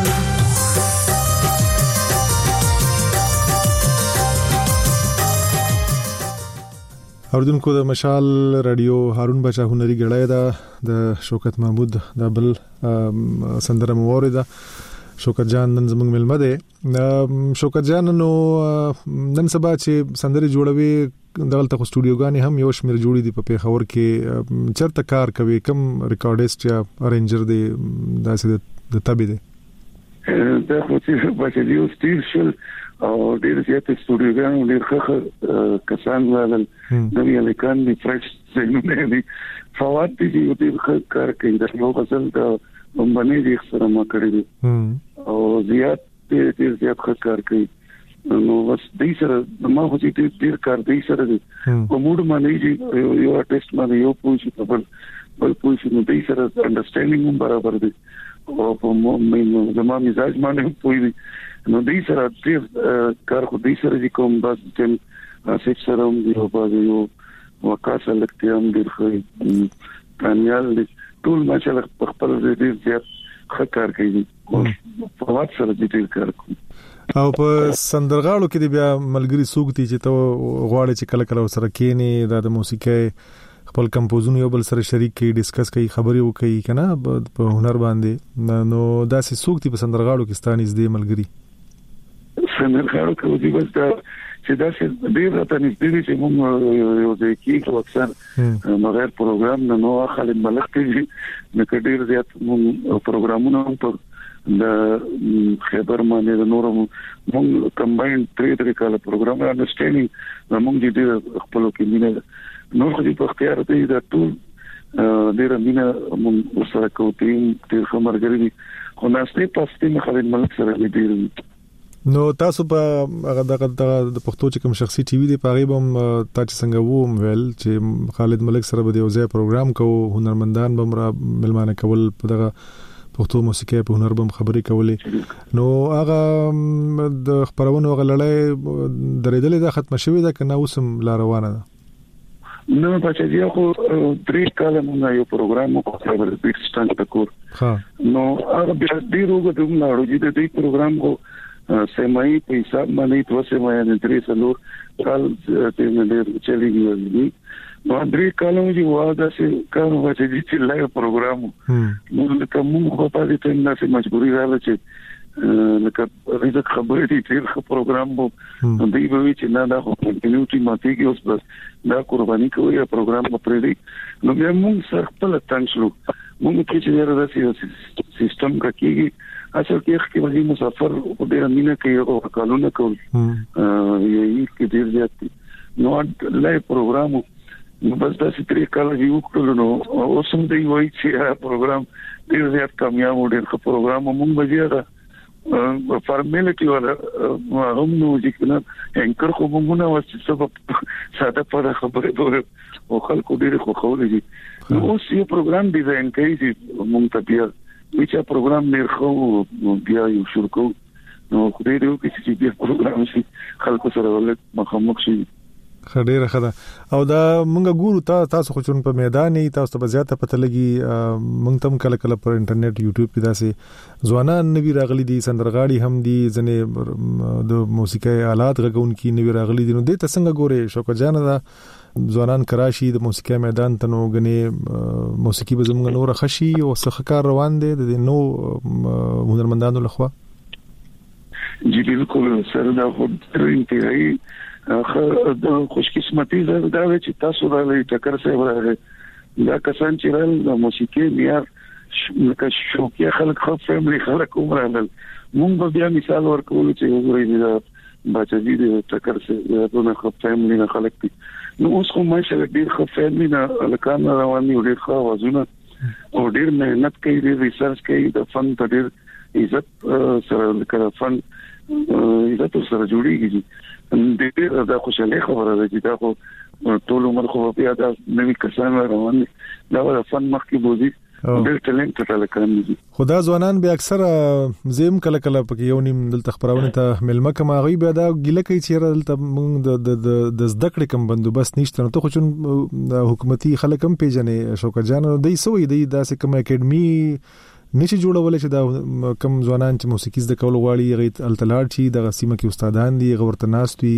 اوردونکو د مشال رادیو هارون بچا هنري غړای دا د شوکت محمود د بل سندره مورده شوکت جان نن زموږ ملمه ده شوکت جان نو نن سبا چې سندري جوړوي دغلته سټوډیوګانی هم یو شمیر جوړې دي په پیښور کې چرته کار کوي کم ریکارډیست یا ارنجر دی داسې د تبي دي دا خو چې بچي یو سټیل شل او ډیر زیات سټوډیوګان ډیر ښه کسان ولل د یلیکان دی فرش زمونه دي فواد دي یو ډیر ښه کار کوي دا یو غزل دا باندې دې سره ما کړی دي او زیات ډیر زیات ښه کار کوي نو بس دې سره ما خو چې ډیر کار دې سره دي او موډ باندې یو ارټیست باندې یو پوښتنه په بل بل پوښتنه دې سره انډرستانډینګ هم برابر دي او په مو زما مزاج باندې پوي دي نو دې سره ډیر کار خو دې سره دي کوم بس چې سیټ سره هم یو باندې یو وکاسه لکه هم ډیر ښه کامیال دي ټول ماشاءالله خپل دې زیات ښه کار کوي په وخت سره دې کار کوي او په سندرغاړو کې بیا ملګری سوګتي چې ته غواړي چې کله کله سره کېنی د موسیقي خپل کمپوزونه یو بل سره شریک کړي ډیسکس کړي خبري وکړي کنه په هنر باندې نو داسې سوګتي په سندرغاړو کې ستانیز دی ملګری سندرغاړو کې دې بس چې دا چې ډیر راته نږدې دي چې موږ یو ځای کې اکثر مغیر پروګرام نو خالد ملک کې نه کډیر زیات موږ پروګرامونه په د خبر باندې د نورو موږ کمباین تری تری کال پروګرام انډرستانډینګ موږ دې خپل کې مینه نو خو دې په اختیار دی دا ټول ډیر مینه موږ سره کوو ډیر خبرګری خو ناسته پاتې خالد ملک سره دې نو تاسو په هغه دغه د پښتو چې کوم شخصي ټي وي دی په غیبم تاسو څنګه ووم ویل چې خالد ملک سره به یو ځای پروګرام کوو هنرمندان به مر ملمانه کول په دغه پښتو موسیقي په هنر به خبرې کولې نو هغه د خبرونو غلړې درېدلې دا ختم شوې ده کنه اوسم لا روانه ده نو په چې یو خو درې کاله موږ یو پروګرام وکړو د بیت سټانډ تکور ها نو هغه بیا ډیرو غوډم لاړو چې دې پروګرام کو سمای په حساب باندې تو سمای نه درې سلور کال ته نه ډېر چلیږي نو درې کالو چې واده سي کار وځي چې لایو پروګرام نو کوم په پاتې ته نه سي مجبوري راځي چې لکه ریزه خبرې دي چې پروګرام وو دوی به چې نه دا کنټینیوټي ماتي کې اوس بس دا قرباني کوي پروګرام پرې دی نو بیا موږ سره خپل تنشلو موږ کې چې راځي سیستم کا کېږي اصل کې چې وځي مسافر په ډېر مینه کې او کالونه کول یې کې ډېر زیات نو لای پروګرام نو بس دا چې تری کال یو کړو نو اوس هم دی وایي چې پروګرام ډېر زیات کامیاب و ډېر ښه پروګرام موږ بجیږه فارمیلیټي ولا هم نو چې کنه انکر خو موږ نه واسي سبب ساده پر خبره دوه او خلکو ډېر خو خولې دي نو اوس یو پروګرام ډیزاین کوي چې موږ ته بیا ویچا پروګرام ډېر خو بیا یو شروع کو نو خو دې یو کې چې دې پروګرام شي خلکو سره ولې مخامخ شي. خډيره خدا او دا مونږ ګورو تا تاسو خو چون په میدان نه تاسو ته زیاته پته لګي مونږ تم کله کله پر انټرنیټ یوټیوب کې داسې ځوانان نوی راغلي دي سندرغاړي هم دي ځنه د موسیقي آلات غږونکي نوی راغلي دي. نو دې ته څنګه ګوره شوکت جان دا ځوانان کراشي د موسیقي میدان ته نو غني موسیقي به زموږ نور خشي او سخکار روان دي د نو هنرمندانو لخوا. جی بالکل سره دا خو انتهایی د خوشقسمتي دا چې تاسو راغلي ټکر صاحب راغلي دا کسان چې رال د موسیقي معیار لکه شوقي خلک خو فیملی خلک عمرانل مونږ بیا مثال ورکول چې وګورئ دا بچی د ټکر صاحب دونه خو فیملی نه خلک دي. نو اوس خو ماشاءالله ډیر خو فیملی نه لکان رواني ډیر خو وازونه او ډیر مهنت کوي ډیر ریسرچ کوي د فن ته ډیر عزت سره لکه فن عزت سره جوړیږي. دې دا خوشاله خبره ده چې دا خو ټول عمر خو بیا دا نوې کسان روان دي دا د فن مخکې بوزي ډېر ټالنت ټاله کوي. خدا ځوانان به اکثر زم کله کله پکې یو نیم دلته خبرونه ته ملمه کما غي بیا دا ګیله کوي چې دلته موږ د د زده کړې کم بندوبست نشته. نو ته خو چون د حکومتي خلک هم پیژنې شوکت جان دای سوې دی داسې کوم اکیډمي نشي جوړول چې دا کم ځوانان چې موسیقي زده کول غواړي غیت التلاړ چی د سیمه کې استادان دي غورته ناستوي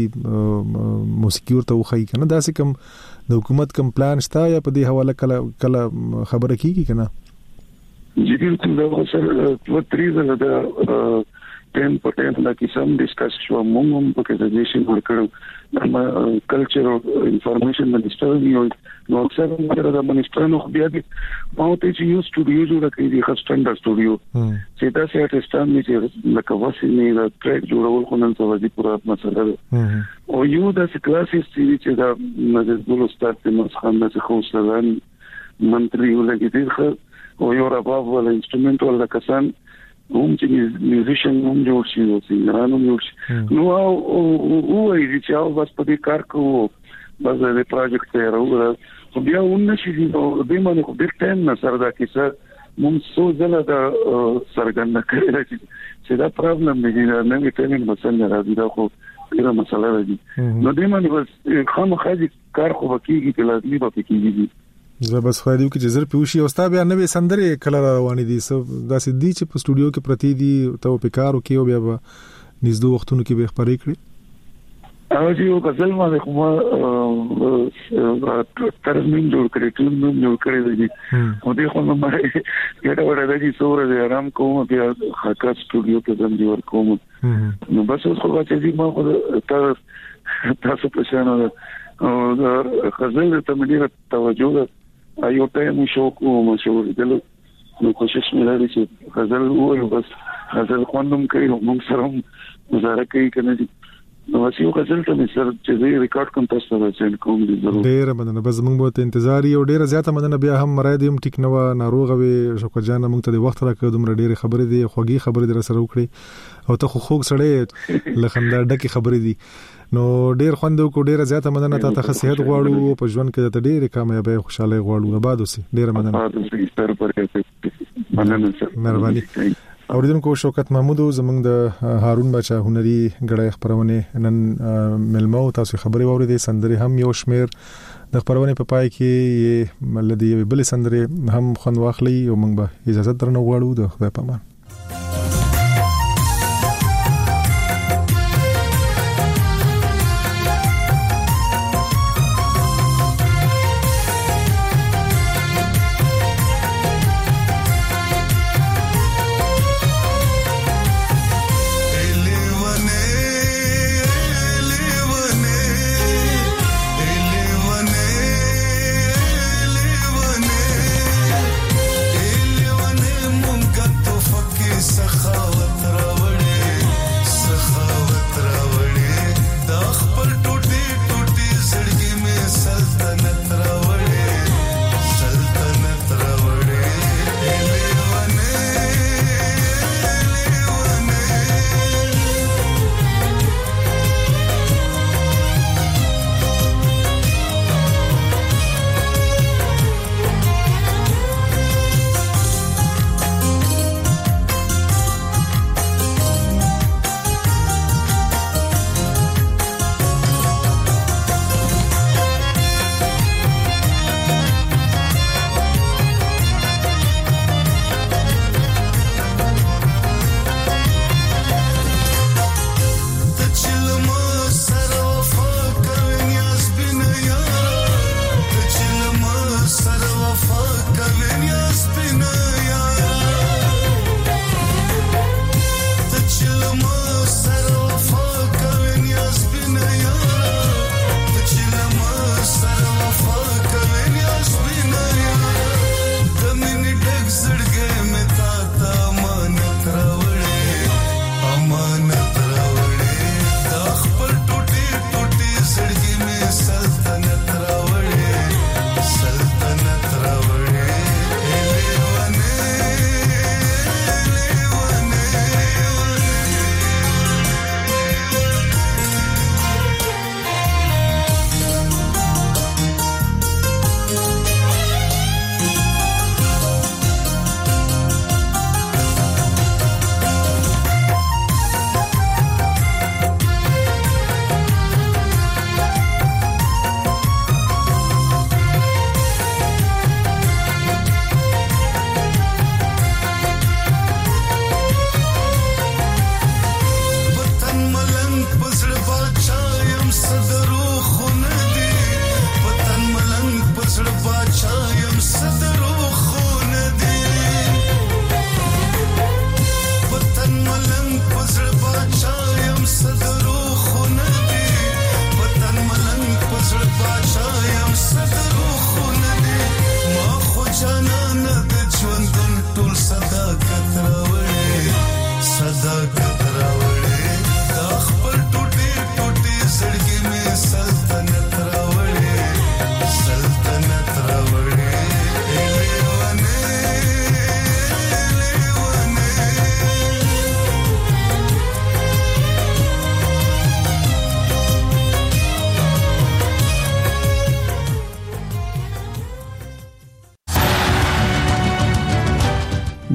موسیقي ورته وخی کنه داسې کم د حکومت کم پلان شته یا په دې حواله کله کله خبره کیږي کنه. جی بالکل دا سره په تریزه دا ټیم په ټیم دا کیسم ډیسکس شو موږ هم په کې سجیشن ورکړو د کلچر او انفارمیشن منسټر یو نو اکثر موږ د منسټر نو بیا دي مو ته چې یو سټوډیو جوړ کړی دی خاص سټانډرډ سټوډیو چې دا سه ارتستان می چې لکه واسي نه دا ټریک جوړول خو نن څه دي پورا مسله ده او یو د کلاسز چې دا د ګلو ستارت مسخان نه خو سلام منتري ولګی دي خو او یو رباب ول انسټرومنټ ول کسان هم چې میوزیشن هم جوړ شي او سینګران هم جوړ شي. نو او او یې چې او بس په دې کار کوو بس د پروجیکټ ته راوړل خو بیا ونه شي نو دې باندې خو ډېر ټایم نه سره دا کیسه مونږ څو ځله دا سرګند کړی چې دا پرابلم دی نه نه ټایم مسله راځي دا خو ډیره مسله ده. نو دې باندې بس خامخا کار خو وکیږي چې لازمي به کیږي. زه بس خو دې کې جزر پیوشي او ستا بیا نوې سندره کله روانې دي سو داسې دي چې په سټوډیو کې پرتی دي ته په کارو کې او بیا به نږدې وختونو کې به خبرې کړې. او چې یو غزل ما خو ما ترمیم جوړ کړی ټول نو جوړ کړی دی او دې خو ما ګټه وړه دي سوره دې آرام کوم بیا خاطر سټوډیو کې ځم دی ور کوم نو بس خو چې ما خو تاسو په شان او غزل ته مې توجه ایو ټایم شوق او مشهور دي نو کوشش مې لري چې غزل وایو بس غزل خوندم کوي موږ سره مزاره کوي کنه دي نو واسیو غزل ته مې سره چې ریکارډ کوم تاسو ته سند کوم دي ضرور. ډیر مننه بس موږ به انتظار یو ډیر زیاته مننه بیا هم مرادیم ټیک نو ناروغه وي شوکت جان موږ ته د وخت راکړو دومره ډیر خبرې دي خوږی خبرې در سره وکړي او ته خو خوږ سړی لخندا ډکی خبرې دي نو ډیر خوند کو ډیر زیاته مننه ته ته صحت غواړو په ژوند کې ته ډیر کامیابی خوشاله غواړو آباد اوسې ډیر مننه مننه مهرباني. اوریدونکو شوکت محمود زمنګ د هارون بچا هنري غړې خبرونه نن ملمو تاسو خبري ووري سندري هم یو شمیر د خبرونه په پای کې ملدي بل سندري هم خون واخلي او موږ به اجازه درنه غواړو د خدای په امان. فقط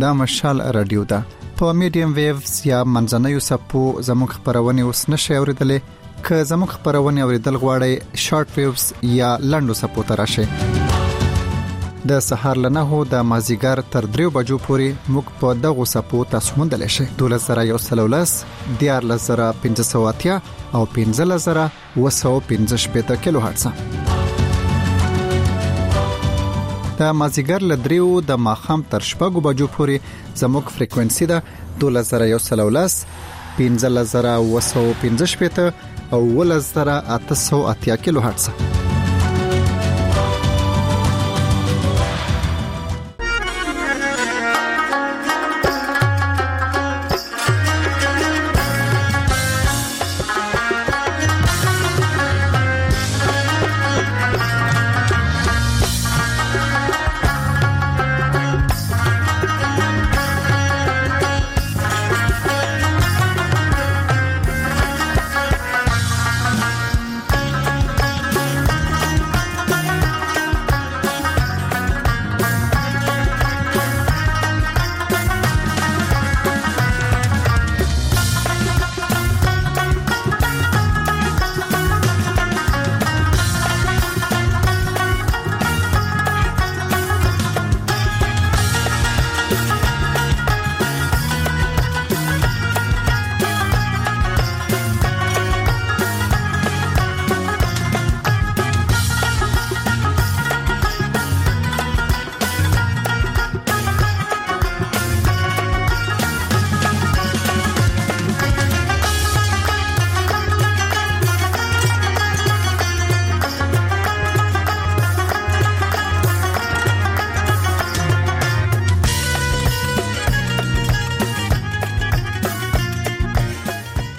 دا مشال رادیو ده. په میډیم ویوز یا منځنوي سپو زموږ خبرونه اوس نشي اوریدلې. که زموږ خبرونه اوریدل غواړئ شارټ ویوز یا لنډو سپو ته راشئ. د سهار له نهو د مازیګر تر دریو بجو پورې موږ په دغو سپو تاسو موندلی شئ. دولس زره یو سل ولس، دیارلس زره پنځه سوه اتیا او پنځلس زره اوه سوه پنځه شپېته کیلو هرټز. د مازیګر له دریو د ماښام تر شپږو بجو پورې زموږ فریکوئنسي ده دولس زره یو سل ولس، پنځلس زره اوه سوه پنځه شپېته او اوولس زره اته سوه اتیا کیلو هرټز.